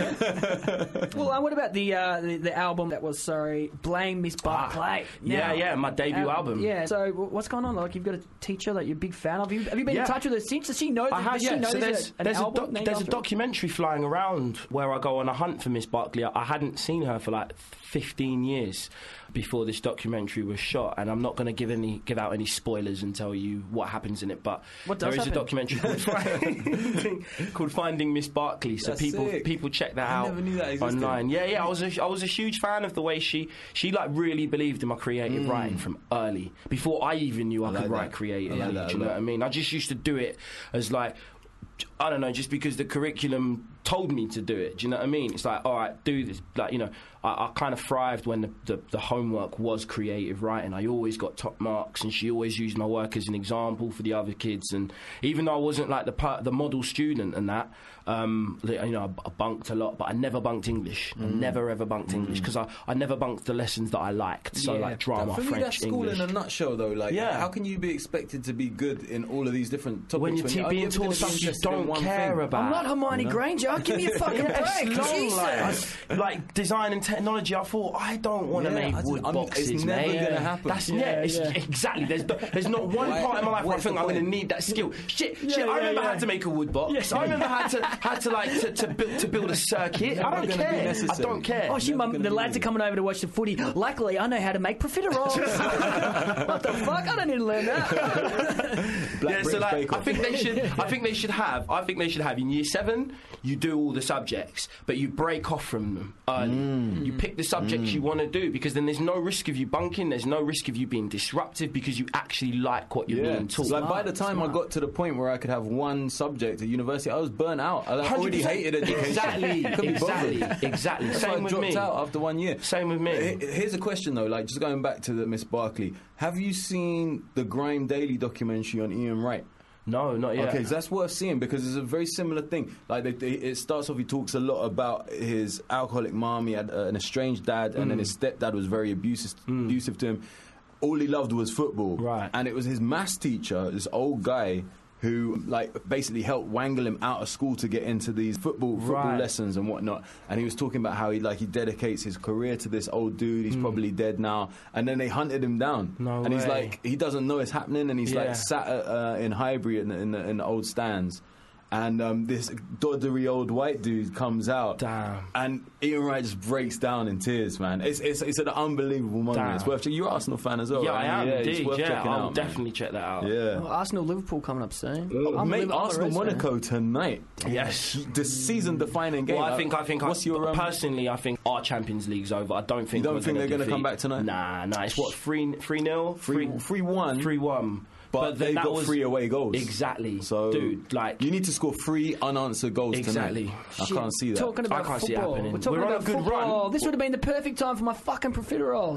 Well, uh, what about the, uh, the the album that was, sorry, Blame Miss Barclay? Ah, yeah, yeah, my debut album. Yeah, so w- what's going on? Like, you've got a teacher that you're a big fan of. Have you, have you been Yeah. in touch with her since? Does she know? I have, does yeah. she know So there's, there's, a, an there's, a, album doc- named there's a after her? documentary flying around where I go on a hunt for Miss Barclay. I hadn't seen her for like fifteen years before this documentary was shot, and I'm not going to give any give out any spoilers and tell you what happens in it. But What there does is a happen? documentary called, Finding, called Finding Miss Barclay. So That's people sick. people check that I out never knew that existed. online. Yeah, yeah. I was a, I was a huge fan of the way she she like really believed in my creative writing from early, before I even knew I, I like could write that. creatively. I like that do a you know lot. what I mean? I just used to do it as like, I don't know, just because the curriculum told me to do it. Do you know what I mean? It's like, all right, do this. Like, you know, I, I kind of thrived when the, the, the homework was creative writing. I always got top marks, and she always used my work as an example for the other kids. And even though I wasn't like the part, the model student and that, um, you know, I, I bunked a lot, but I never bunked English. I never ever bunked English because I, I never bunked the lessons that I liked. So Yeah. like drama, For me, French, that's school English. in a nutshell, though. Like, Yeah. how can you be expected to be good in all of these different topics when you're you- t- being you're taught gonna be stuff you interested in don't one care thing? about. I'm not Hermione You know? Granger. Give me a fucking Yeah, break. it's long, Jesus. like, like design and technology. I thought I don't want to Yeah, make I just- wood I'm- boxes, it's never mate. gonna happen. That's yeah, Yeah, it's, yeah. exactly. There's no, there's not one Why- part in my life where I what's think the I'm going to point? need that skill. Shit, Yeah, shit. I yeah, remember yeah. how to make a wood box. Yeah. I remember how to how to like to, to build to build a circuit. I Never don't gonna be care. I necessary. don't care. Oh, shit, Never mum, gonna the be lads are easy. coming over to watch the footy. Luckily, I know how to make profiteroles. What the fuck? I don't need to learn that. Black Yeah, so British like, Bake I Off. think they should. I think they should have. I think they should have in year seven. You do all the subjects, but you break off from them early. Mm. You pick the subjects you want to do because then there's no risk of you bunking. There's no risk of you being disruptive because you actually like what you're Yeah, being taught. like by the time I got to the point where I could have one subject at university, I was burnt out. I like, already one hundred percent. hated education. Exactly, Couldn't be exactly, bothered. exactly. That's Same why I with dropped me. out after one year. Same with me. H- Here's a question though, like just going back to the Miss Barclay. Have you seen the Grime Daily documentary on Ian Wright? No, not yet. Okay, so that's worth seeing because it's a very similar thing. Like they, they, it starts off, he talks a lot about his alcoholic mom. He had uh, an estranged dad, and then his stepdad was very abusive, abusive to him. All he loved was football, Right. And it was his maths teacher, this old guy, who like basically helped wangle him out of school to get into these football football Right. lessons and whatnot. And he was talking about how he like he dedicates his career to this old dude. He's probably dead now. And then they hunted him down. No and he's way. like he doesn't know it's happening. And he's Yeah. like sat at, uh, in Highbury in the, in, the, in the old stands. And um, this doddery old white dude comes out, Damn. and Ian Wright just breaks down in tears, man. It's it's, it's an unbelievable moment. Damn. It's worth. You're an Arsenal fan as well, Yeah, right? I am yeah, it's indeed. worth Yeah, checking I'll out, man. definitely check that out. Yeah. Well, Arsenal Liverpool coming up soon. Uh, I'm a mate, Liverpool Arsenal Reds fan. Monaco tonight. Yes. The season-defining game. Well, I Like, think I think What's I, your um, personally, I think our Champions League's over. I don't think You don't we're think gonna they're gonna defeat- come back tonight? Nah, nah. It's what three three nil, Three- three one. three one. But, then they've that got was- three away goals. Exactly. So, dude, like you need to score three unanswered goals Exactly. tonight. I Shit, can't see that. Talking about I can't see it football. happening. We're talking We're on a about good football. run. This would have been the perfect time for my fucking profiteroles.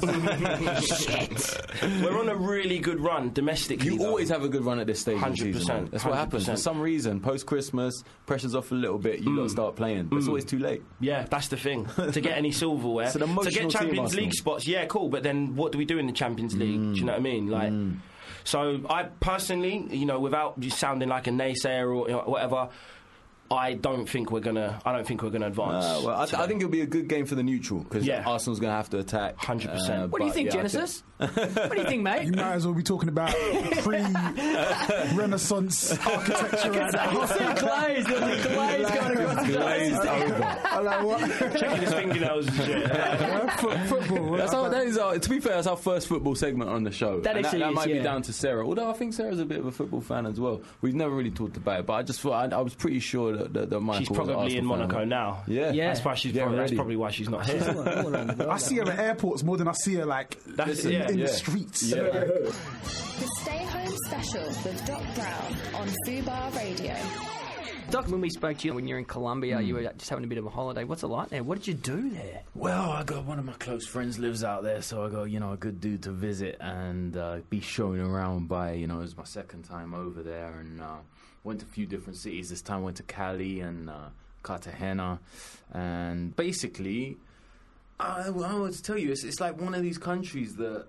Shit. we're on a really good run domestically. You though. always have a good run at this stage of the one hundred season. percent, man. That's what happens. For one hundred percent. some reason, post-Christmas, pressure's off a little bit, you got to start playing. But it's always too late. Yeah, that's the thing. To get any silverware, It's an to emotional get team, Champions Arsenal. League spots, yeah, cool. But then, what do we do in the Champions League? Do you know what I mean? Like, so I personally, you know, without just sounding like a naysayer or you know, whatever, I don't think we're gonna. I don't think we're gonna advance. Uh, well, I, th- I think it'll be a good game for the neutral because Yeah. Arsenal's going to have to attack. one hundred percent. What do you but think, yeah, I Genesis? What do you think, mate? You might as well be talking about pre-Renaissance architecture right now. You see glaze, the glaze going across the Glazed over. I'm like, what? Checking his fingernails and shit. Foot- football. That's how, that is our, to be fair, that's our first football segment on the show. That And actually that, is, might yeah. be down to Sarah, although I think Sarah's a bit of a football fan as well. We've never really talked about it, but I just thought I, I was pretty sure that, that, that Michael She's was an probably in Arsenal fan. Monaco now. Yeah. Yeah. That's why she's Yeah, probably, that's ready. probably why she's not here. All around the world. I see her at airports more than I see her like That's in, it, in yeah. the streets. Yeah. The Stay Home Special with Doc Brown on Fubar Radio. Doc, when we spoke to you when you're in Colombia, Hmm. you were just having a bit of a holiday. What's it like there? What did you do there? Well, I got one of my close friends lives out there, so I got, you know, a good dude to visit and uh, be shown around by, you know, it was my second time over there, and uh, went to a few different cities. This time I went to Cali and uh, Cartagena, and basically, I, I want to tell you, it's, it's like one of these countries that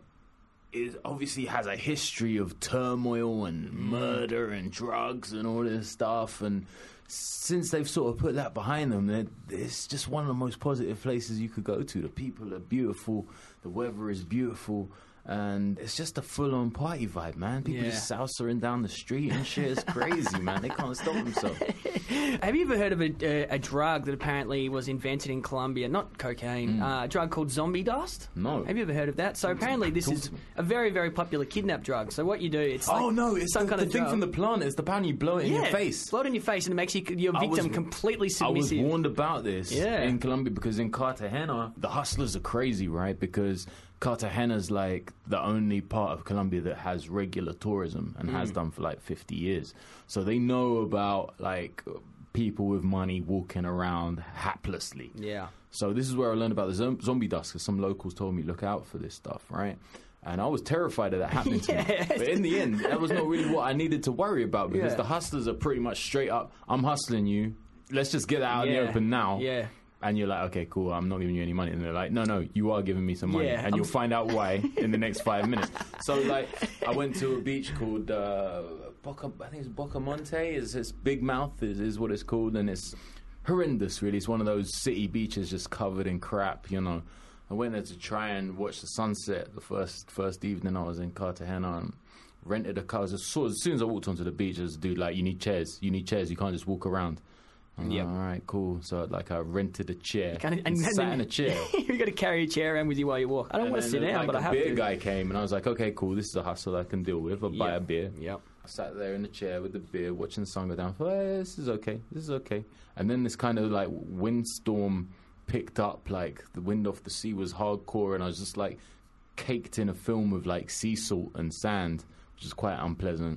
is obviously has a history of turmoil and murder and drugs and all this stuff, and since they've sort of put that behind them, they're- it's just one of the most positive places you could go to. The people are beautiful, the weather is beautiful, and it's just a full-on party vibe, man. People Yeah. just salsering down the street and shit. It's crazy, man. They can't stop themselves. Have you ever heard of a, a, a drug that apparently was invented in Colombia? Not cocaine, uh, a drug called zombie dust? No. Have you ever heard of that? So apparently this Talk is to me. a very, very popular kidnap drug. So what you do, it's like Oh, no, it's some the, kind the of thing drug. from the plant. It's the pan you blow it in yeah, your face. blow it in your face and it makes you, your I was- victim completely I was submissive. warned about this Yeah. in Colombia because in Cartagena, the hustlers are crazy, right? Because Cartagena's like the only part of Colombia that has regular tourism and has done for like fifty years. So they know about like people with money walking around haplessly. Yeah. So this is where I learned about the zom- zombie dust because some locals told me, look out for this stuff, right? And I was terrified of that happening to me. But in the end, that was not really what I needed to worry about because Yeah. the hustlers are pretty much straight up, I'm hustling you. Let's just get out in Yeah. the open now. Yeah. And you're like, okay, cool, I'm not giving you any money. And they're like, no, no, you are giving me some money. Yeah, and you'll I'm- find out why in the next five minutes. So, like, I went to a beach called uh, Boca, I think it's Bocamonte. It's, it's Big Mouth is, is what it's called. And it's horrendous, really. It's one of those city beaches just covered in crap, you know. I went there to try and watch the sunset the first first evening I was in Cartagena and rented a car. Just saw, as soon as I walked onto the beach, there's a dude like, you need chairs. You need chairs. You can't just walk around. I'm like, Yep. all right, cool. So, like, I rented a chair Kinda- and, sat in a chair. You've got to carry a chair around with you while you walk. I don't And want to then, sit down, like, but I have a beer to. guy came, and I was like, okay, cool. This is a hustle I can deal with. I'll buy Yep. a beer. Yep. I sat there in the chair with the beer, watching the sun go down. I thought, hey, this is okay. This is okay. And then this kind of like windstorm picked up. Like the wind off the sea was hardcore, and I was just like caked in a film of like sea salt and sand, which is quite unpleasant.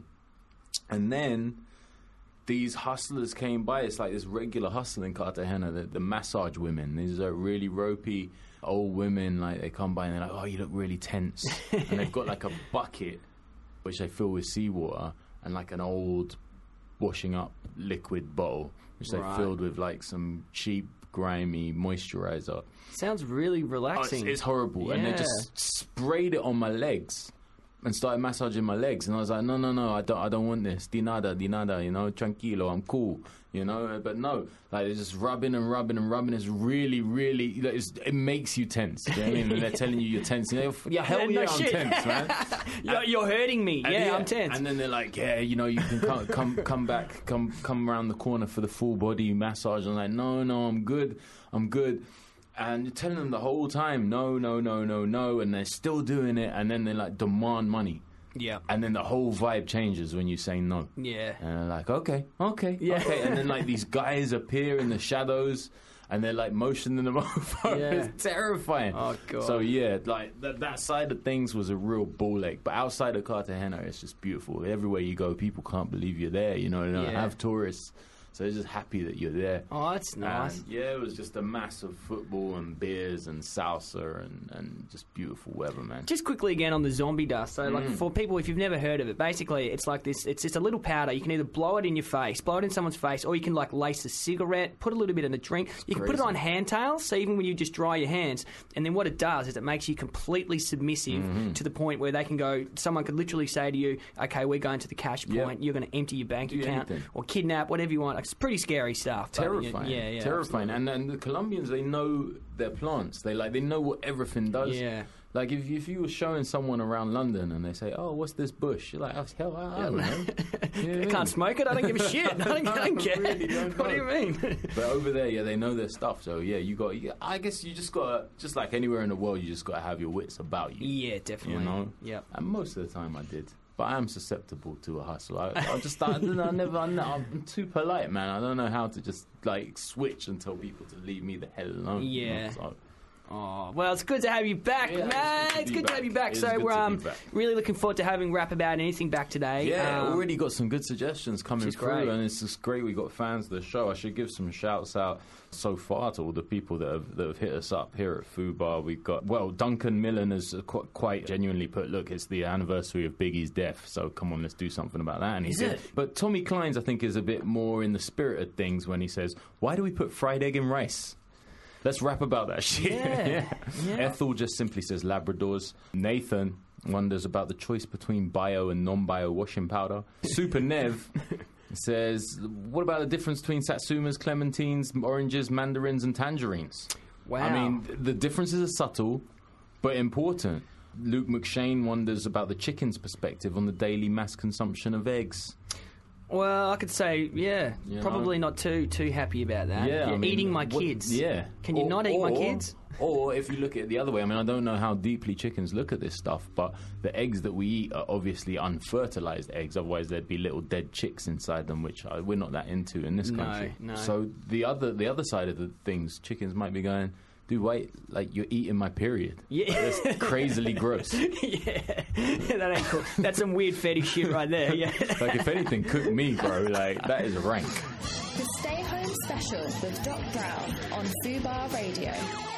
And then these hustlers came by. It's like this regular hustle in Cartagena, the, the massage women. These are really ropey old women. Like they come by and they're like, oh, you look really tense. And they've got like a bucket which they fill with seawater and like an old washing up liquid bottle which they Right. filled with like some cheap grimy moisturizer. Sounds really Oh, it's, relaxing. it's horrible. And they Yeah. just sprayed it on my legs and started massaging my legs. And I was like, no, no, no, I don't I don't want this. Di nada, di nada, you know, tranquilo, I'm cool, you know. But no, like they're just rubbing and rubbing and rubbing. It's really, really, like, it's, it makes you tense. Do you know what I mean? And they're telling you you're tense. You know, yeah, hell Yeah, no yeah, I'm shit. tense, man. You're, you're hurting me. And Yeah, I'm tense. And then they're like, yeah, you know, you can come come come back, come come around the corner for the full body massage. I'm like, no, no, I'm good, I'm good. And you're telling them the whole time, no, no, no, no, no, and they're still doing it. And then they like demand money. Yeah. And then the whole vibe changes when you say no. Yeah. And they're like, okay, okay, Yeah. okay. And then like these guys appear in the shadows. And they're like motioning them over. Yeah. It's terrifying. Oh, God. So yeah, like that, that side of things was a real ball ache. But outside of Cartagena, it's just beautiful. Everywhere you go, people can't believe you're there. You know, they don't Yeah. have tourists, so they're just happy that you're there. Oh, that's nice. And, yeah, it was just a mass of football and beers and salsa and, and just beautiful weather, man. Just quickly again on the zombie dust. So, like Mm. for people, if you've never heard of it, basically it's like this. It's just a little powder. You can either blow it in your face, blow it in someone's face, or you can like lace a cigarette, put a little bit in a drink. You can put it crazy. on hand tails. So even when you just dry your hands, and then what it does is it makes you completely submissive Mm-hmm. to the point where they can go. Someone could literally say to you, "Okay, we're going to the cash Yep. point. You're going to empty your bank Do account anything. or kidnap, whatever you want." It's pretty scary stuff. but, Terrifying, Yeah, yeah. terrifying. And and the Colombians, they know their plants. They like they know what everything does. Yeah. Like if if you were showing someone around London and they say, "Oh, what's this bush?" You're like, "Oh, hell, I, I don't know." I can't smoke it. I don't give a shit. I don't, I don't care. Really don't What do you know. mean? But over there, yeah, they know their stuff. So yeah, you got. You, I guess you just got to, just like anywhere in the world, you just got to have your wits about you. Yeah, definitely. You know. Yep. And most of the time, I did. But I am susceptible to a hustle. I, I just, I, I never, I, I'm too polite, man. I don't know how to just like switch and tell people to leave me the hell alone. you know, Yeah. so. Oh, well, it's good to have you back, Yeah, man. it's It's good good to to have be you back. back. It is So good we're to be um, back. really looking forward to having Rap About Anything back today. Yeah, Um, already got some good suggestions coming which is through, great. and it's just great. We got fans of the show. I should give some shouts out so far to all the people that have that have hit us up here at Fubar. We've got well, Duncan Millen has qu- quite genuinely put, "Look, it's the anniversary of Biggie's death, so come on, let's do something about that." And he Is did. it? But Tommy Kleins, I think, is a bit more in the spirit of things when he says, "Why do we put fried egg in rice?" Let's rap about that shit. Yeah, yeah. Ethel just simply says Labradors. Nathan wonders about the choice between bio and non-bio washing powder. Super Nev says, what about the difference between satsumas, clementines, oranges, mandarins, and tangerines? Wow. I mean, the differences are subtle, but important. Luke McShane wonders about the chicken's perspective on the daily mass consumption of eggs. Well, I could say, yeah, You probably know? not too too happy about that. Yeah, You're I mean, eating my what- kids. Yeah. Can you Or- not eat my or- kids? Or if you look at it the other way, I mean, I don't know how deeply chickens look at this stuff, but the eggs that we eat are obviously unfertilized eggs. Otherwise, there'd be little dead chicks inside them, which uh, we're not that into in this No, country. no. So the other the other side of the things, chickens might be going, dude, wait, like you're eating my period. Yeah. Like, that's crazily gross. Yeah, that ain't cool. That's some weird fetish shit right there. Yeah. Like if anything, cook me, bro. Like that is rank. The Stay Home Special with Doc Brown on Fubar Radio.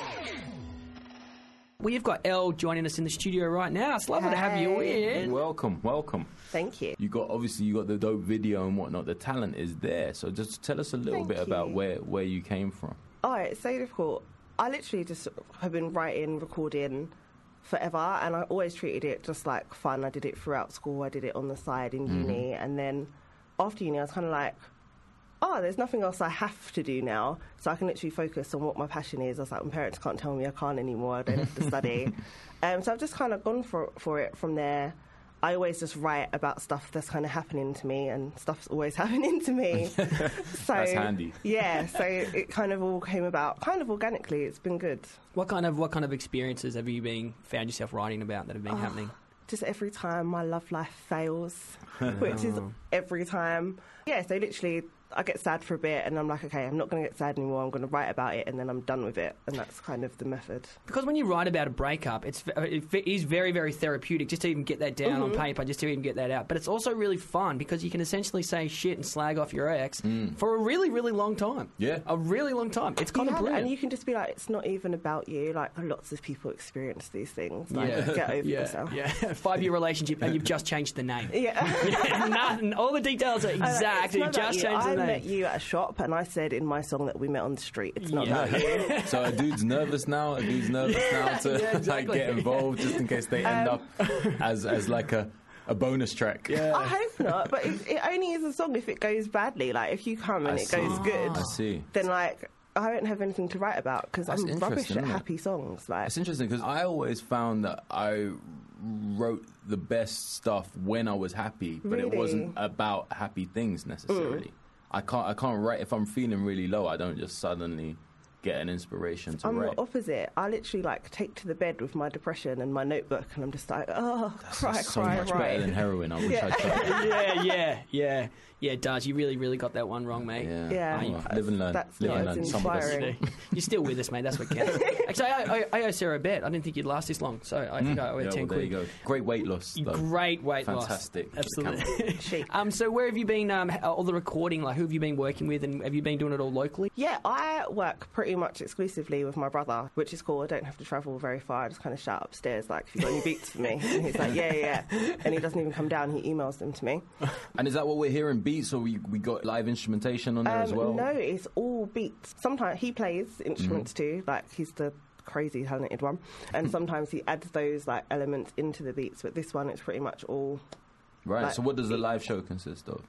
We've got Elle joining us in the studio right now. It's lovely to have you in. Welcome, welcome. Thank you. You got obviously you got the dope video and whatnot. The talent is there. So just tell us a little Thank bit about you. where where you came from. Oh, it's so difficult. I literally just have been writing, recording forever, and I always treated it just like fun. I did it throughout school. I did it on the side in Mhm. uni, and then after uni, I was kind of like, oh, there's nothing else I have to do now, so I can literally focus on what my passion is. I was like, my parents can't tell me I can't anymore. I don't have to study. Um, so I've just kind of gone for for it from there. I always just write about stuff that's kind of happening to me, and stuff's always happening to me. So That's handy. Yeah, so it kind of all came about kind of organically. It's been good. What kind of what kind of experiences have you been found yourself writing about that have been Oh, happening? Just every time my love life fails, which is every time. Yeah, so literally I get sad for a bit and I'm like, okay, I'm not going to get sad anymore. I'm going to write about it and then I'm done with it. And that's kind of the method. Because when you write about a breakup, it's it is very, very therapeutic just to even get that down on Mhm. paper, just to even get that out. But it's also really fun because you can essentially say shit and slag off your ex Mm. for a really, really long time. Yeah. A really long time. It's kind You of have- brilliant. And you can just be like, it's not even about you. Like, lots of people experience these things. Like, yeah. get over yeah. yourself. Yeah. Five year relationship and you've just changed the name. Yeah. Yeah, nothing. All the details are I know, exact. it's You not about just you. changed the I name. met you at a shop and I said in my song that we met on the street. It's not Yeah. about you. So a dude's nervous now. A dude's nervous now to Yeah, exactly. like get involved just in case they end Um, up as as like a, a bonus track. I hope not, but it, it only is a song if it goes badly. Like, if you come and I it see. goes good, I see. then, like, I don't have anything to write about because That's I'm rubbish interesting, at isn't it? happy songs. Like, It's interesting because I always found that I wrote the best stuff when I was happy, but it Really? wasn't about happy things necessarily. I can't. I can't write if I'm feeling really low. I don't just suddenly get an inspiration to I'm write. the opposite. I literally, like, take to the bed with my depression and my notebook and I'm just like, oh, cry, That's so cry, much right. better than heroin. I wish Yeah. I tried. yeah, yeah, yeah. Yeah, it does. You really, really got that one wrong, mate. Yeah. Yeah. Well, live and learn. That's live not and as learn. Some of us. inspiring. You're still with us, mate. That's what counts. Actually, I, I, I owe Sarah a bet. I didn't think you'd last this long, so I think I owe her Mm. Yeah, ten well, there you quid. go. Great weight loss. Though. Great weight Fantastic. loss. Absolutely. Chic. um, so where have you been? Um, all the recording, like who have you been working with, and have you been doing it all locally? Yeah, I work pretty much exclusively with my brother, which is cool. I don't have to travel very far. I just kind of shout upstairs, like, if you've got any beats for me. And he's like, yeah, yeah, yeah. And he doesn't even come down. He emails them to me. And is that what we're hearing? Beats, or we we got live instrumentation on there as Um, well? No, it's all beats. Sometimes he plays instruments too, like he's the crazy talented one. And sometimes he adds those like elements into the beats. But this one, it's pretty much all. Right. like, so what does the live show consist of?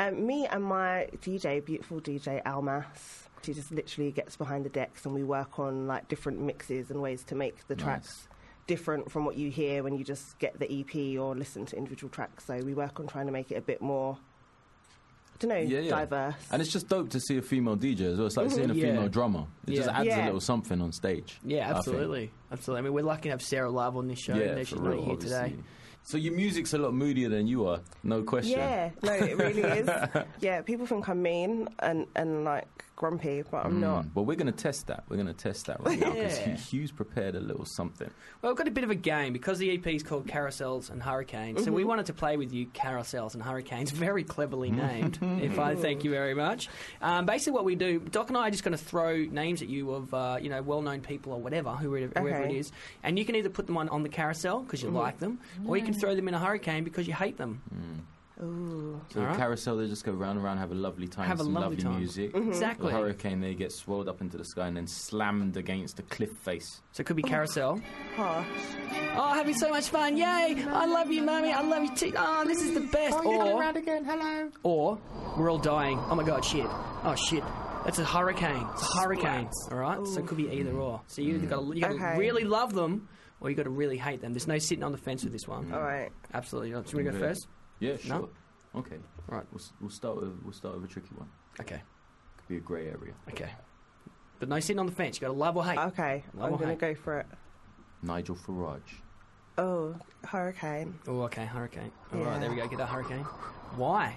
Um, me and my D J, beautiful D J Almas. She just literally gets behind the decks and we work on like different mixes and ways to make the Nice. tracks different from what you hear when you just get the E P or listen to individual tracks. So we work on trying to make it a bit more, I don't know, Yeah, yeah. diverse. And it's just dope to see a female D J as well. It's like seeing a Yeah. female drummer. It just Yeah. adds a Yeah. little something on stage. Yeah, I think. absolutely. Absolutely. I mean, we're lucky to have Sarah Love on this show. Yeah, and she's for not real, here obviously. today. So your music's a lot moodier than you are, no question. Yeah, no, it really is. Yeah, people think I'm mean and, and like grumpy, but I'm Mm, not. But we're going to test that. We're going to test that right now because Yeah. Hugh's prepared a little something. Well, we've got a bit of a game because the E P is called Carousels and Hurricanes. So we wanted to play with you Carousels and Hurricanes, very cleverly named, if I thank you very much. Um, basically, what we do, Doc and I are just going to throw names at you of uh, you know well-known people or whatever, whoever, whoever it Okay. is, and you can either put them on, on the carousel because you like them, or you can throw them in a hurricane because you hate them. Ooh. So All the right. carousel, they just go round and round, have a lovely time, Have a some lovely lovely time. music. Exactly. The hurricane, they get swirled up into the sky and then slammed against a cliff face. So it could be carousel. Harsh. Oh, having so much fun! Yay! I love you, mummy. I love you too. Oh, this is the best. Or, again. Hello. or we're all dying. Oh my god, shit. Oh shit. That's a hurricane. It's a hurricane. All right. So it could be either or. So you either got to you got to Okay. really love them, or you got to really hate them. There's no sitting on the fence with this one. All right. Absolutely. Do you want to go Okay. first? Yeah, sure. No? Okay. All right. We'll, s- we'll start with we'll start with a tricky one. Okay. Could be a grey area. Okay. But no sitting on the fence. You got to love or hate. Okay, Love I'm or going to hate? go for it. Nigel Farage. Oh, hurricane. Oh, okay. Hurricane. All right. Yeah. There we go. Get that hurricane. Why?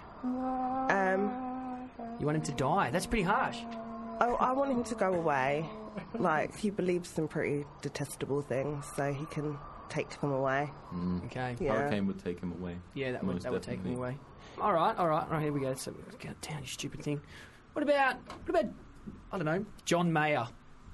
Um, You want him to die? That's pretty harsh. oh, I want him to go away. Like, he believes some pretty detestable things, so he can take them away. Mm. Okay. Yeah. Hurricane would take him away. Yeah, that would, Most that would take him definitely. away. All right, all right, all right. Here we go. So, get down, you stupid thing. What about, what about, I don't know, John Mayer?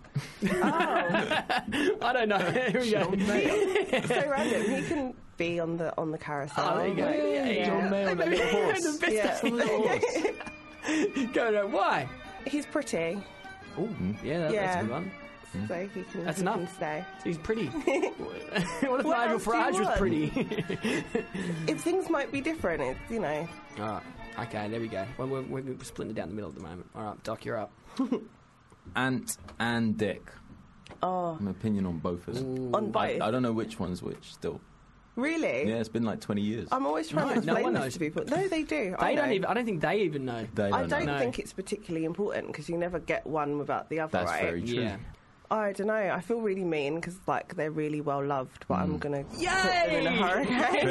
I don't know. Here we go. It's so random. He can be on the on the carousel. Oh, there you go. Yeah, yeah. John Mayer on that little horse. The best Yeah. Go, no, why? He's pretty, Oh, yeah, that, that's a Yeah. good one. so he can, That's he enough. can stay. So he's pretty. What if What Nigel else do you Farage was want? pretty? If things might be different, it's, you know. All right. Okay, there we go. Well, we're, we're, we're splitting it down the middle at the moment. All right, Doc, you're up. Ant and Dick. Oh, My opinion on both of them. on I, both. I don't know which one's which still. Really? Yeah, it's been like twenty years. I'm always trying No, to no explain one this knows. to people. No, they do. I They know. don't even. I don't think they even know. They I don't don't know. No. think it's particularly important because you never get one without the other, That's right? very true. Yeah. I don't know. I feel really mean because like they're really well loved, but Mm. I'm gonna put them Yay! in a hurricane.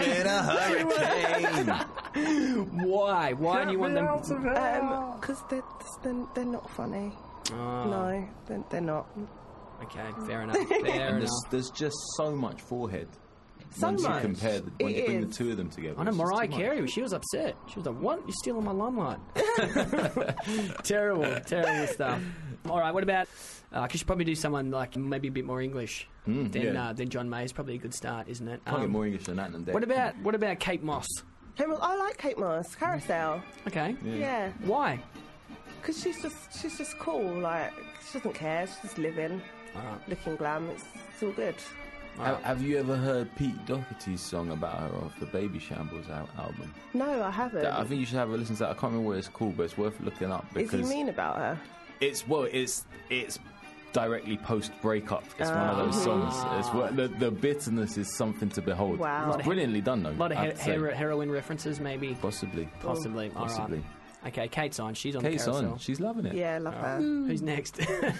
Why? Why do you want them? Um, because they're, they're they're not funny. Oh, No, they're, they're not. Okay, fair enough. Fair And enough. there's, the's just so much forehead. So once much. you compare, the, when It you bring is. the two of them together. I know it's just Mariah too much. Carey. She was upset. She was like, "What? You're stealing my limelight." terrible, terrible stuff. All right, what about? Uh, I should probably do someone like maybe a bit more English Mm, than yeah. uh, than John May. Is probably a good start, isn't it? Can't get Um, more English than that. And what about what about Kate Moss? Hey, well, I like Kate Moss. Carousel. Okay, Yeah, why? because she's just she's just cool. Like she doesn't care. She's just living, All right. looking glam. It's, it's all good. Have, have you ever heard Pete Doherty's song about her off the Baby Shambles al- album? No, I haven't. I think you should have a listen to that. I can't remember what it's called, but it's worth looking up Is because he mean about her? it's well, it's it's directly post breakup. It's one of those Ah. songs. It's what the, the bitterness is something to behold. Wow. It's brilliantly done though. A lot of I he- have to say. hero- heroin references, maybe. Possibly, Possibly. All right. possibly. Okay, Kate's on. She's on Kate's the carousel. on. She's loving it. Yeah, love her. Who's next?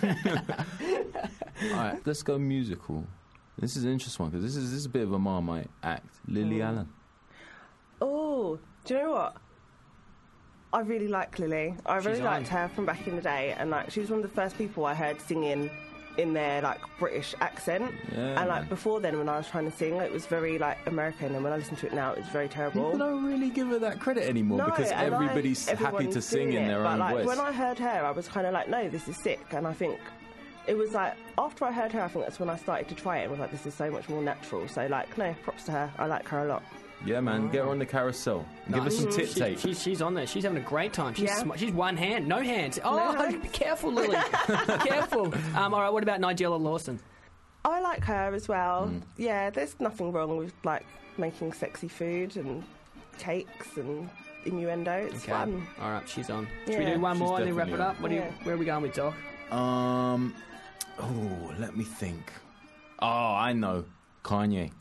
All right, let's go musical. This is an interesting one because this is this is a bit of a Marmite act. Lily Mm. Allen. Oh, do you know what? I really like Lily. I She's really on. liked her from back in the day, and like she was one of the first people I heard singing in their like British accent. Yeah, and like man. before then, when I was trying to sing, it was very like American, and when I listen to it now, it's very terrible. People don't really give her that credit anymore No, because and I- everybody's happy everyone's to sing doing in it, their but own like, voice. When I heard her, I was kind of like, no, this is sick, and I think it was like after I heard her, I think that's when I started to try it and was like, this is so much more natural. So like, no, props to her. I like her a lot. Yeah, man, get her on the carousel. And give her some tit She- tape. she- she's on there. She's having a great time. She's, Yeah. sm- she's one hand, no hands. Oh, No hands. be careful, Lily. careful. Um, all right, what about Nigella Lawson? I like her as well. Mm. Yeah, there's nothing wrong with like making sexy food and cakes and innuendo. It's Okay. fun. All right, she's on. Should we Yeah. do one She's more and then wrap it definitely up? What do you, Yeah. where are we going with, Doc? Um, oh, let me think. Oh, I know. Kanye.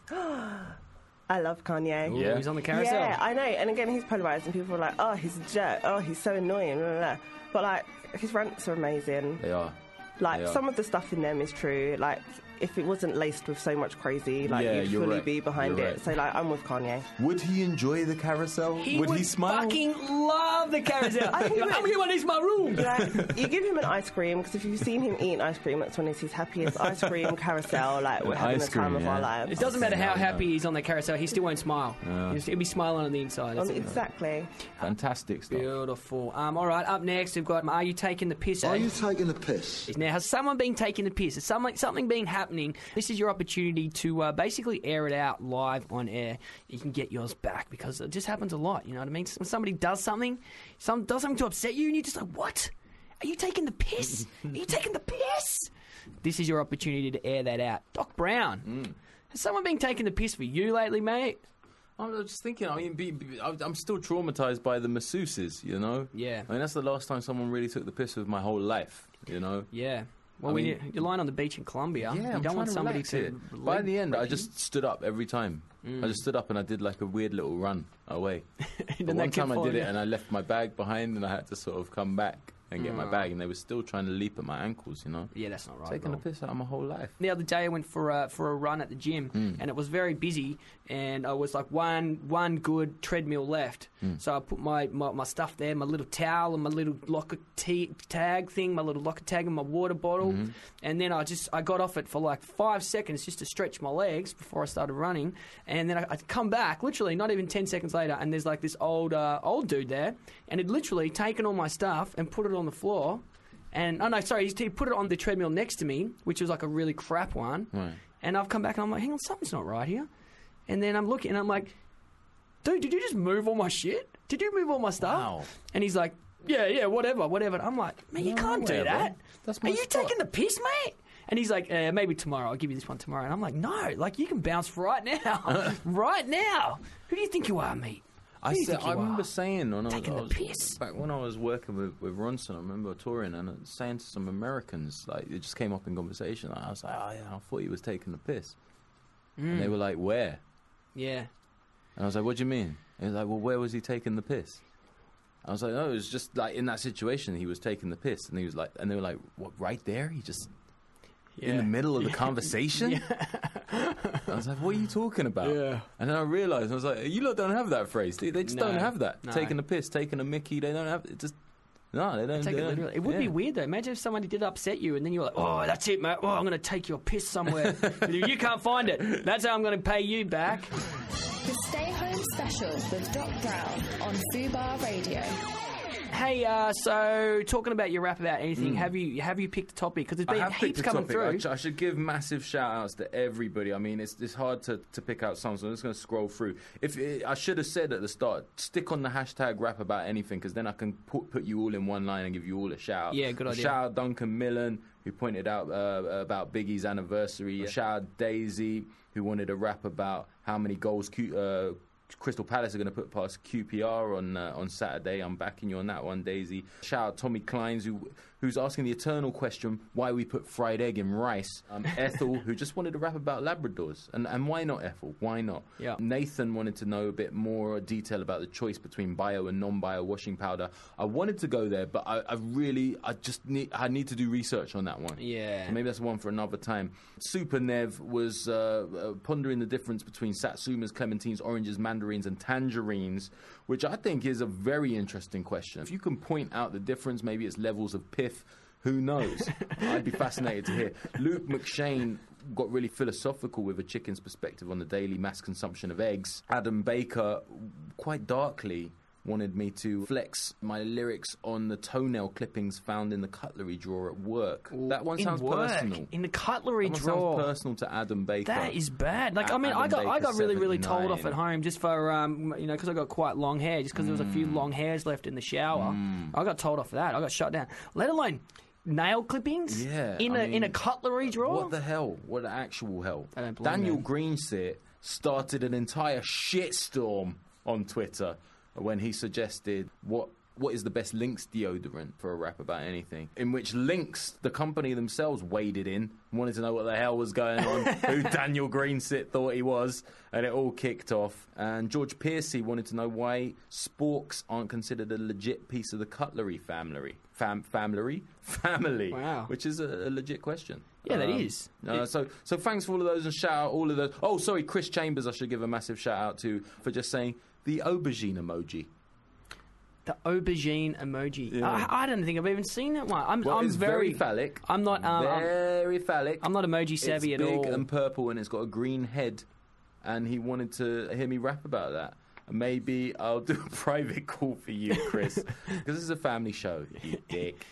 I love Kanye. Ooh, Yeah. he's on the carousel. Yeah, I know. And again, he's polarized, and people are like, "Oh, he's a jerk. Oh, he's so annoying." Blah, blah, blah. But like, his rants are amazing. They are. Like, They are. some of the stuff in them is true. Like, if it wasn't laced with so much crazy, like, Yeah, you'd you're fully right. be behind You're it. right. So, like, I'm with Kanye. Would he enjoy the carousel? He would, would he smile? fucking love the carousel. I think he I'm would. going to use my room. Like, you give him an ice cream, because if you've seen him eating ice cream, that's when it's his happiest ice cream carousel. Like, we're having Ice the time cream, of our yeah. lives. It doesn't matter how Yeah. happy he is on the carousel, he still won't smile. Yeah. He'll, he'll be smiling on the inside. That's Um, it. exactly. Fantastic stuff. Beautiful. Um, all right, up next we've got Are You Taking the Piss? Are eh? you taking the piss? Now, has someone been taking the piss? Has something, something been happening? This is your opportunity to uh, basically air it out live on air. You can get yours back because it just happens a lot. You know what I mean? When somebody does something, some does something to upset you, and you're just like, "What? Are you taking the piss? Are you taking the piss?" This is your opportunity to air that out. Doc Brown, Mm. has someone been taking the piss for you lately, mate? I was just thinking, I mean, be, be, I- I'm still traumatized by the masseuses, you know? Yeah. I mean, that's the last time someone really took the piss with my whole life, you know? Yeah. Well, I when mean- you, you're lying on the beach in Colombia, Yeah, you I'm don't want trying somebody relax to. it. By leg the end, I break you. just stood up every time. I just stood up and I did like a weird little run away. And But then they one kept time I following did you. it and I left my bag behind and I had to sort of come back and get my Mm. bag, and they were still trying to leap at my ankles, you know? Yeah, that's not right. Taking at all. the piss out of my whole life. The other day I went for a, for a run at the gym Mm. and it was very busy and I was like one one good treadmill left. Mm. So I put my, my, my stuff there, my little towel and my little locker t- tag thing, my little locker tag and my water bottle. Mhm. And then I just I got off it for like five seconds just to stretch my legs before I started running. And then I, I come back, literally not even ten seconds later, and there's like this old uh, old dude there and he'd literally taken all my stuff and put it on the floor. And, oh no, sorry, he put it on the treadmill next to me, which was like a really crap one. Right. And I've come back and I'm like, hang on, something's not right here. And then I'm looking and I'm like, dude, did you just move all my shit? Did you move all my stuff? Wow. And he's like, yeah, yeah, whatever, whatever. I'm like, man, you No, can't do whatever. that. That's Are my you spot. taking the piss, mate? And he's like, uh, maybe tomorrow. I'll give you this one tomorrow. And I'm like, no, like you can bounce right now. Right now. Who do you think you are, mate? I, Who do you said, think you I remember are? saying when I was, Taking I the was piss. back when I was working with, with Ronson, I remember touring and I was saying to some Americans, like it just came up in conversation. I was like, oh yeah, I thought he was taking the piss, and they Mm. were like, where? Yeah. And I was like, what do you mean? And he was like, well, where was he taking the piss? I was like, no, it was just like in that situation he was taking the piss, and he was like, and they were like, what? Right there? He just in the Yeah. middle of the conversation. I was like, what are you talking about? Yeah. And then I realised, I was like, you lot don't have that phrase. They, they just don't No. have that. No. Taking a piss, taking a Mickey, they don't have it. Just no, they don't. Take they it don't- literally. It would be yeah. weird though. Imagine if somebody did upset you and then you're like, oh, that's it, mate. Oh, I'm going to take your piss somewhere. You can't find it. That's how I'm going to pay you back. The Stay Home Special with Doc Brown on Fubar Radio. Hey, uh, so talking about your rap about anything, have you have you picked a topic? Because there's I been have picked heaps a coming topic. I, through. sh- I should give massive shout outs to everybody. I mean, it's it's hard to, to pick out some, so I'm just going to scroll through. If it, I should have said at the start, stick on the hashtag rap about anything, because then I can put put you all in one line and give you all a shout out. Yeah, good idea. Shout out Duncan Millen, who pointed out uh, about Biggie's anniversary. Shout out Daisy, who wanted a rap about how many goals Q, uh, Crystal Palace are going to put past Q P R on uh, on Saturday. I'm backing you on that one, Daisy. Shout out Tommy Kleins, who who's asking the eternal question why we put fried egg in rice. Um, Ethel, who just wanted to rap about Labradors, and and why not Ethel? Why not? Yeah. Nathan wanted to know a bit more detail about the choice between bio and non-bio washing powder. I wanted to go there, but I, I really, I just need, I need to do research on that one. Yeah. So maybe that's one for another time. Super Nev was uh, uh, pondering the difference between satsumas, clementines, oranges, mandarins, and tangerines, which I think is a very interesting question. If you can point out the difference, maybe it's levels of pith. Who knows? I'd be fascinated to hear. Luke McShane got really philosophical with a chicken's perspective on the daily mass consumption of eggs. Adam Baker, quite darkly, wanted me to flex my lyrics on the toenail clippings found in the cutlery drawer at work. That one In sounds work, personal. in the cutlery that one drawer. Sounds personal to Adam Baker. That is bad. Like, I mean, Adam I got I Baker, got really really told off seventy-nine. at home just for um you know because I got quite long hair just because there was a few Mm. long hairs left in the shower. I got told off for that. I got shut down. Let alone nail clippings. Yeah, In I a in a mean, cutlery drawer. What the hell? What the actual hell? I don't blame Daniel them. Greensit started an entire shitstorm on Twitter when he suggested what what is the best Lynx deodorant for a rap about anything, in which Lynx, the company themselves, waded in, wanted to know what the hell was going on, who Daniel Greensit thought he was, and it all kicked off. And George Piercy wanted to know why sporks aren't considered a legit piece of the cutlery family. Fam- family? Family. Wow. Which is a, a legit question. Yeah, that Um, is. Uh, It- so, so thanks for all of those, and shout out all of those. Oh, sorry, Chris Chambers, I should give a massive shout out to for just saying the aubergine emoji. The aubergine emoji. Yeah. I, I don't think I've even seen that one. I'm, Well, I'm it's very phallic. I'm not. Um, I'm, very phallic. I'm not emoji savvy it's at big all. and purple, and it's got a green head. And he wanted to hear me rap about that. And maybe I'll do a private call for you, Chris, because this is a family show. You dick.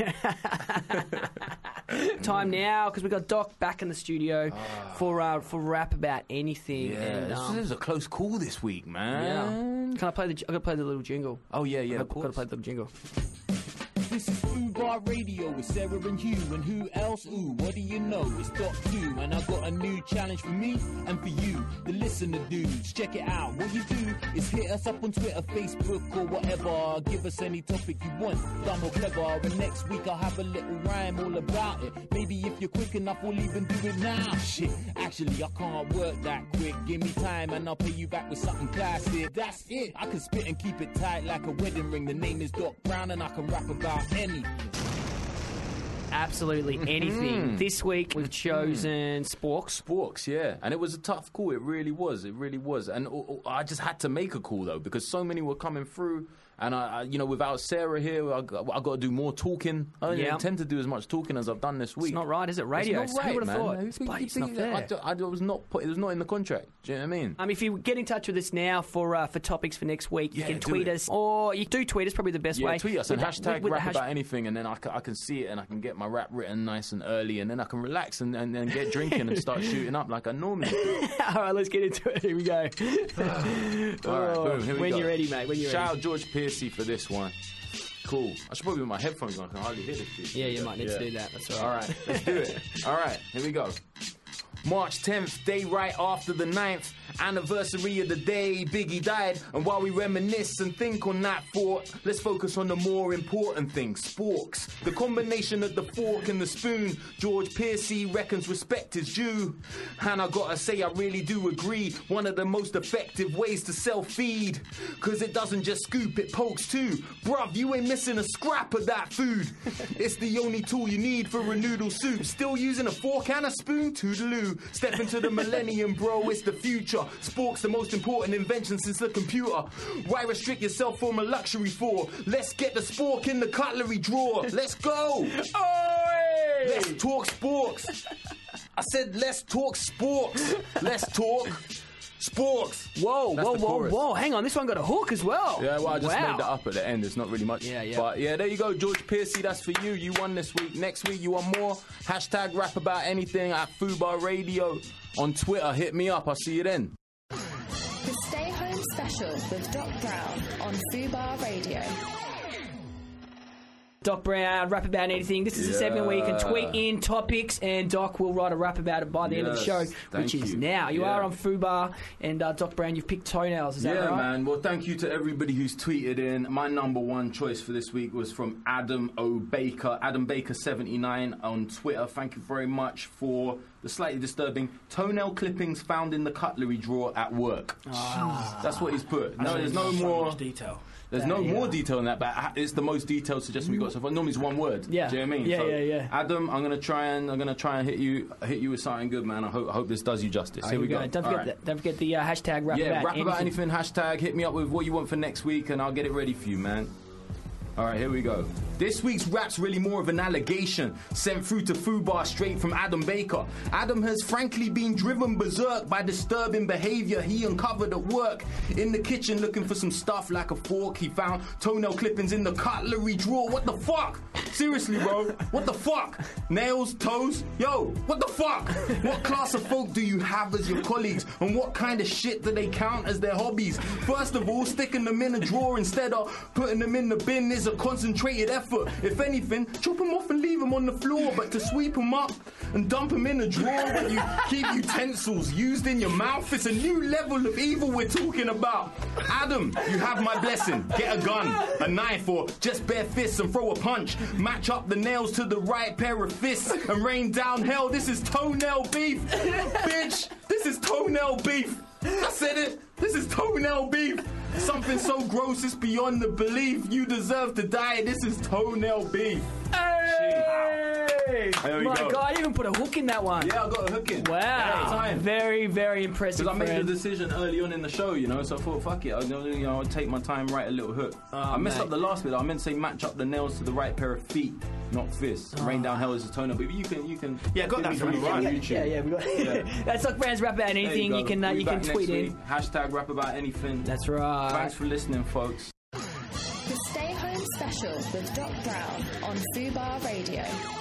Time now because we got Doc back in the studio for uh, for rap about anything. Yeah, and, this um, is a close call this week, yeah. man. Can I play the? I got to play the little jingle. Oh yeah, yeah, I of got to course. play the little jingle. This is Fubar Radio with Sarah and Hugh, and who else? Ooh, what do you know? It's Doc Hugh, and I got a new challenge for me and for you, the listener dudes. Check it out. What you do is hit us up on Twitter, Facebook, or whatever. Give us any topic you want, dumb or clever. And next week I'll have a little rhyme all about it. Maybe if you're quick enough, we'll even do it now. Shit, actually I can't work that quick. Give me time and I'll pay you back with something classic. That's it. I can spit and keep it tight like a wedding ring. The name is Doc Brown, and I can rap about anything. Absolutely anything. This week we've chosen Sporks. Sporks, yeah. And it was a tough call. It really was. It really was. And uh, uh, I just had to make a call, though, because so many were coming through. And, I, I you know, without Sarah here, I, got- I got to do more talking. I don't Yeah. intend to do as much talking as I've done this week. It's not right, is it? Radio. It's not right, Who would have man. thought? Who It's think- bloody- you it's not think that- fair. I, d- I was not put, it was not in the contract. Do you know what I mean? Um, if you get in touch with us now for uh, for topics for next week, Yeah, you can do tweet it. us, or you do tweet us, probably the best Yeah, way. tweet us With and the- hashtag with- with the rap hash- about anything, and then I can, I can see it and I can get my rap written nice and early, and then I can relax and, and, and get drinking and start shooting up like I normally do. All right, let's get into it. Here we go. All right, boom, here we when go. you're ready, mate. When you're Shout ready. out George Piercy for this one. Cool. I should probably put my headphones on. I can hardly hear this shit. Yeah, you might need to do that. That's all All right. right, let's do it. All right, here we go. March tenth, day right after the ninth anniversary of the day Biggie died. And while we reminisce and think on that thought, let's focus on the more important thing, sporks. The combination of the fork and the spoon, George Piercy reckons respect is due. And I gotta say, I really do agree, one of the most effective ways to self-feed. Cause it doesn't just scoop, it pokes too. Bruv, you ain't missing a scrap of that food. It's the only tool you need for a noodle soup. Still using a fork and a spoon? Toodaloo. Step into the millennium, bro, it's the future. Spork's the most important invention since the computer. Why restrict yourself from a luxury for? Let's get the spork in the cutlery drawer. Let's go. Oi! Let's talk sporks. I said let's talk sporks. Let's talk sporks. Whoa, That's whoa, the whoa, chorus. whoa. Hang on, this one got a hook as well. Yeah, well, I just wow. made that up at the end. It's not really much. Yeah, yeah. But yeah, there you go, George Piercy. That's for you. You won this week. Next week, you want more? Hashtag rap about anything at Fubar Radio on Twitter. Hit me up. I'll see you then. The Stay Home Special with Doc Brown on Fubar Radio. Doc Brown, rap about anything. This is the segment where you can tweet in topics, and Doc will write a rap about it by the end of the Yes, show, thank which is you. now. You Yeah. are on Fubar, and uh, Doc Brown, you've picked toenails. Is that Yeah, right? man. Well, thank you to everybody who's tweeted in. My number one choice for this week was from Adam O. Baker. Adam Baker seventy-nine on Twitter. Thank you very much for the slightly disturbing toenail clippings found in the cutlery drawer at work. Ah. That's what he's put. No, there's no more detail. There's Uh, no yeah. more detail in that, but it's the most detailed suggestion we got so far. Normally it's one word. Yeah. Do you know what I mean? Yeah, So, yeah, yeah. Adam, I'm gonna try and I'm gonna try and hit you hit you with something good, man. I hope I hope this does you justice. Oh, Here we you go. Don't All forget right. that. Don't forget the uh, hashtag rap Yeah, about rap anything. about anything. Hashtag hit me up with what you want for next week, and I'll get it ready for you, man. All right, here we go. This week's rap's really more of an allegation sent through to Fubar straight from Adam Baker. Adam has frankly been driven berserk by disturbing behavior he uncovered at work. In the kitchen looking for some stuff like a fork, he found toenail clippings in the cutlery drawer. What the fuck? Seriously, bro. What the fuck? Nails, toes? Yo, what the fuck? What class of folk do you have as your colleagues? And what kind of shit do they count as their hobbies? First of all, sticking them in a drawer instead of putting them in the bin is a concentrated effort. If anything, chop them off and leave them on the floor. But to sweep them up and dump them in a drawer where you keep utensils used in your mouth, it's a new level of evil we're talking about. Adam, you have my blessing. Get a gun, a knife, or just bare fists and throw a punch. Match up the nails to the right pair of fists and rain down hell. This is toenail beef. Bitch, this is toenail beef. I said it. This is toenail beef. Something so gross it's beyond the belief. You deserve to die. This is toenail beef. Hey! There we My go. God, you even put a hook in that one. Yeah, I got a hook in. Wow. Every time. Very, very impressive. Because I made friend. the decision early on in the show, you know, so I thought, fuck it, I, you know, I'll take my time, write a little hook. Oh, I messed mate. up the last bit. I meant to say match up the nails to the right pair of feet, not fists. Oh. Rain down hell is a toenail, but you can, you can. Yeah, I got give that me from some you, on right? YouTube. Yeah, yeah, we got. Yeah. That's like Brands Rap About There Anything. you, You, go. can uh, We'll you be can back tweet next in. week. Hashtag rap about anything. That's right. Thanks for listening, folks. The Stay Home Special with Doc Brown on Fubar Radio.